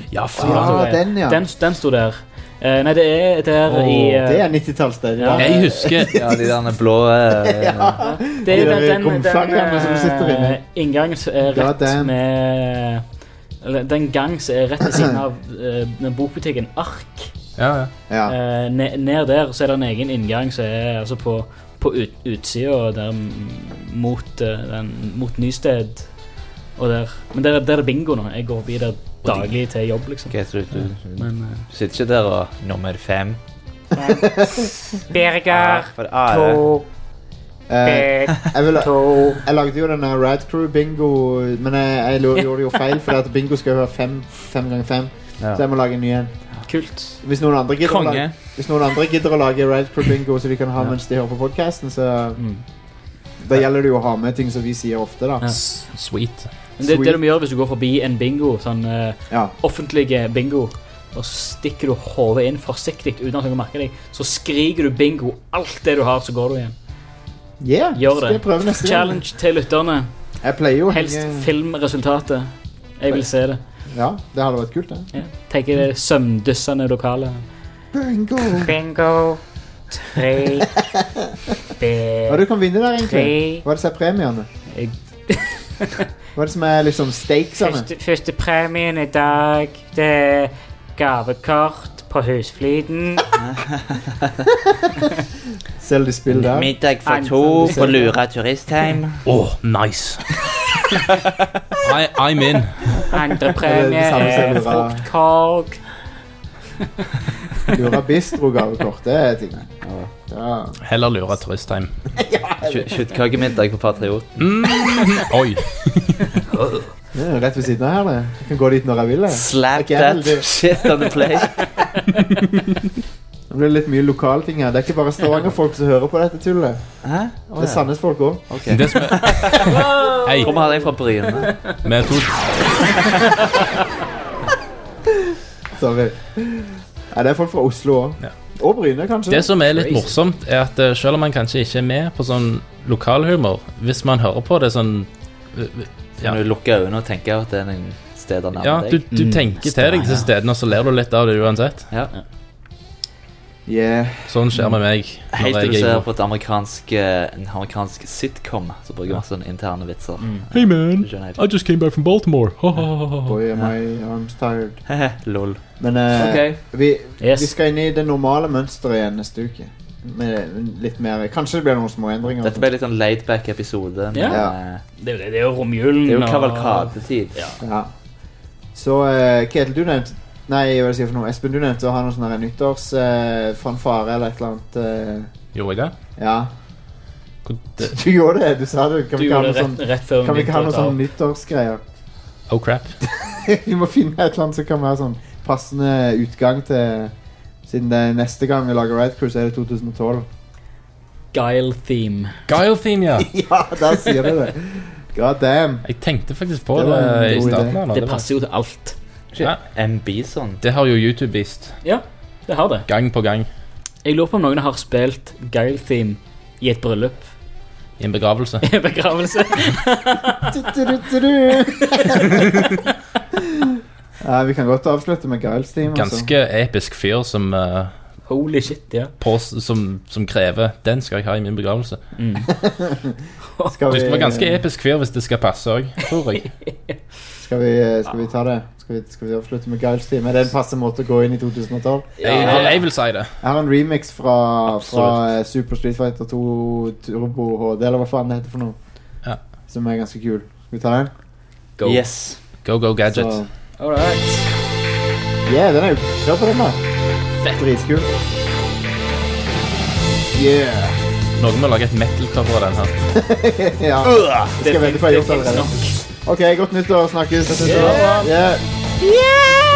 den stod der. Nei, det er der i det er 90-tallssted. Jeg husker de der blå det er den inngangen som er rett med den gang som er rett ved siden av den bokbutikken Ark. Ned der så er det en egen inngang som er altså på utsida der mot Nysted og der. Men der er det bingo nå. Jeg går videre daglig til jobb, liksom. Okay, så du sitter ikke der og nummer 5. Berger 2 Jeg lagde jo denne Rad Crew bingo, men jeg gjorde jo feil, for at bingo skal være 5 ganger 5, så jeg må lage en ny en. Kult. Hvis noen andre gidder å lage Rad Crew bingo så de kan ha mens de hører på podcasten, så da gjelder det jo å ha med ting som vi sier ofte da. Sweet. Det er det du gjør hvis du går forbi en bingo, sånn offentlige bingo, og stikker du hodet inn forsiktig uten at noen merker deg, så skriker du bingo alt det du har, så går du igjen. Gjør det. Skal jeg prøve neste gang? Challenge til lytterne. Jeg pleier jo helst filmresultatet. Jeg vil se det. Ja, det hadde vært kult, det. Tenk det sømdyssende lokale. Bingo 3 Hva du kan vinne der egentlig? Hva er det som er premiene? Hva er det som er liksom stakesene? Første premien i dag, det er gavekort på Husfliden. Selger de spill der? Middag for 2 på Lura Turistheim. Nice. I'm in. Andre premie er fruktkorg. Lura Bistro gavekort, det er ting. Heller Lura Turistheim. Kjøttkakemiddag på Patrioten. Oi. Det er rett ved siden av her, det. Jeg kan gå dit når jeg vil. Slap that shit on the plate. Det blir litt mye lokale ting her. Det er ikke bare Stavanger-folk som hører på dette tullet. Hæ? Det er Sandnes-folk også. Okay. Hey. Kommer her deg fra Bryne. Med 2. Sorry. Nei, det er folk fra Oslo også. Og Bryne, kanskje. Det som er litt morsomt er at selv om man kanskje ikke er med på sånn lokalhumor, hvis man hører på det sånn kan du lukke øynene og tenke at det er en sted nærmere deg. Du tenker til deg til stedene, og så ler du litt av det uansett. Sånn skjer med meg. Helt til du ser på en amerikansk sitcom, så bruker man sånne interne vitser. Hey man, I just came back from Baltimore. Boy, my arm's tired. Lol. Men vi skal inn i det normale mønsteret igjen neste uke. Med litt mer, kanskje det blir noen små endringer. Dette blir litt sånn laid-back episode. Det er jo romjulen. Det er jo kavalkadetid. Ja. Så Ketil, du nevnte Nei, hva skal jeg si for noe? Espen, du nevnte å ha noen sånne nyttårsfanfare eller et eller annet. Gjorde jeg det? Ja. Du gjorde det, du sa det. Kan vi ikke ha noen sånne nyttårsgreier? Oh crap. Vi må finne et eller annet som kan være sånn passende utgang til, siden det neste gang vi lager Red Crew, så er det 2012. Guile-theme, ja. Ja, der sier du det. God damn. Jeg tenkte faktisk på det i starten. Det passer jo til alt. Ja. Bison. Det har jo YouTube vist. Ja, det har det. Gang på gang. Jeg lurer på om noen har spilt Guile-theme i et bryllup. I en begravelse. I en begravelse. Ja, vi kan godt avslutte med Guile-theme. Ganske episk fyr som holy shit, ja. Som krever den skal jeg ha i min begravelse. Skal vi, det var ganske episk fyr hvis det skal passe også, tror jeg. Skal vi ta det? Skal vi avslutte med Guile-theme? Er det en passe måte å gå inn i 2012? Jeg vil si det. Jeg har en remix fra Super Street Fighter 2 Turbo HD, eller hva faen det heter for noe. Ja. Som er ganske kul. Skal vi ta den? Go. Yes. Go gadget. Alright. Yeah, den er jo. Hør på den da. Fett. Dritkul. Yeah. Noen må lage et metal-cover av den her. Ja. Det skal jeg vente på jeg har gjort allerede. Ok, godt nyttår. Snakkes. Yeah.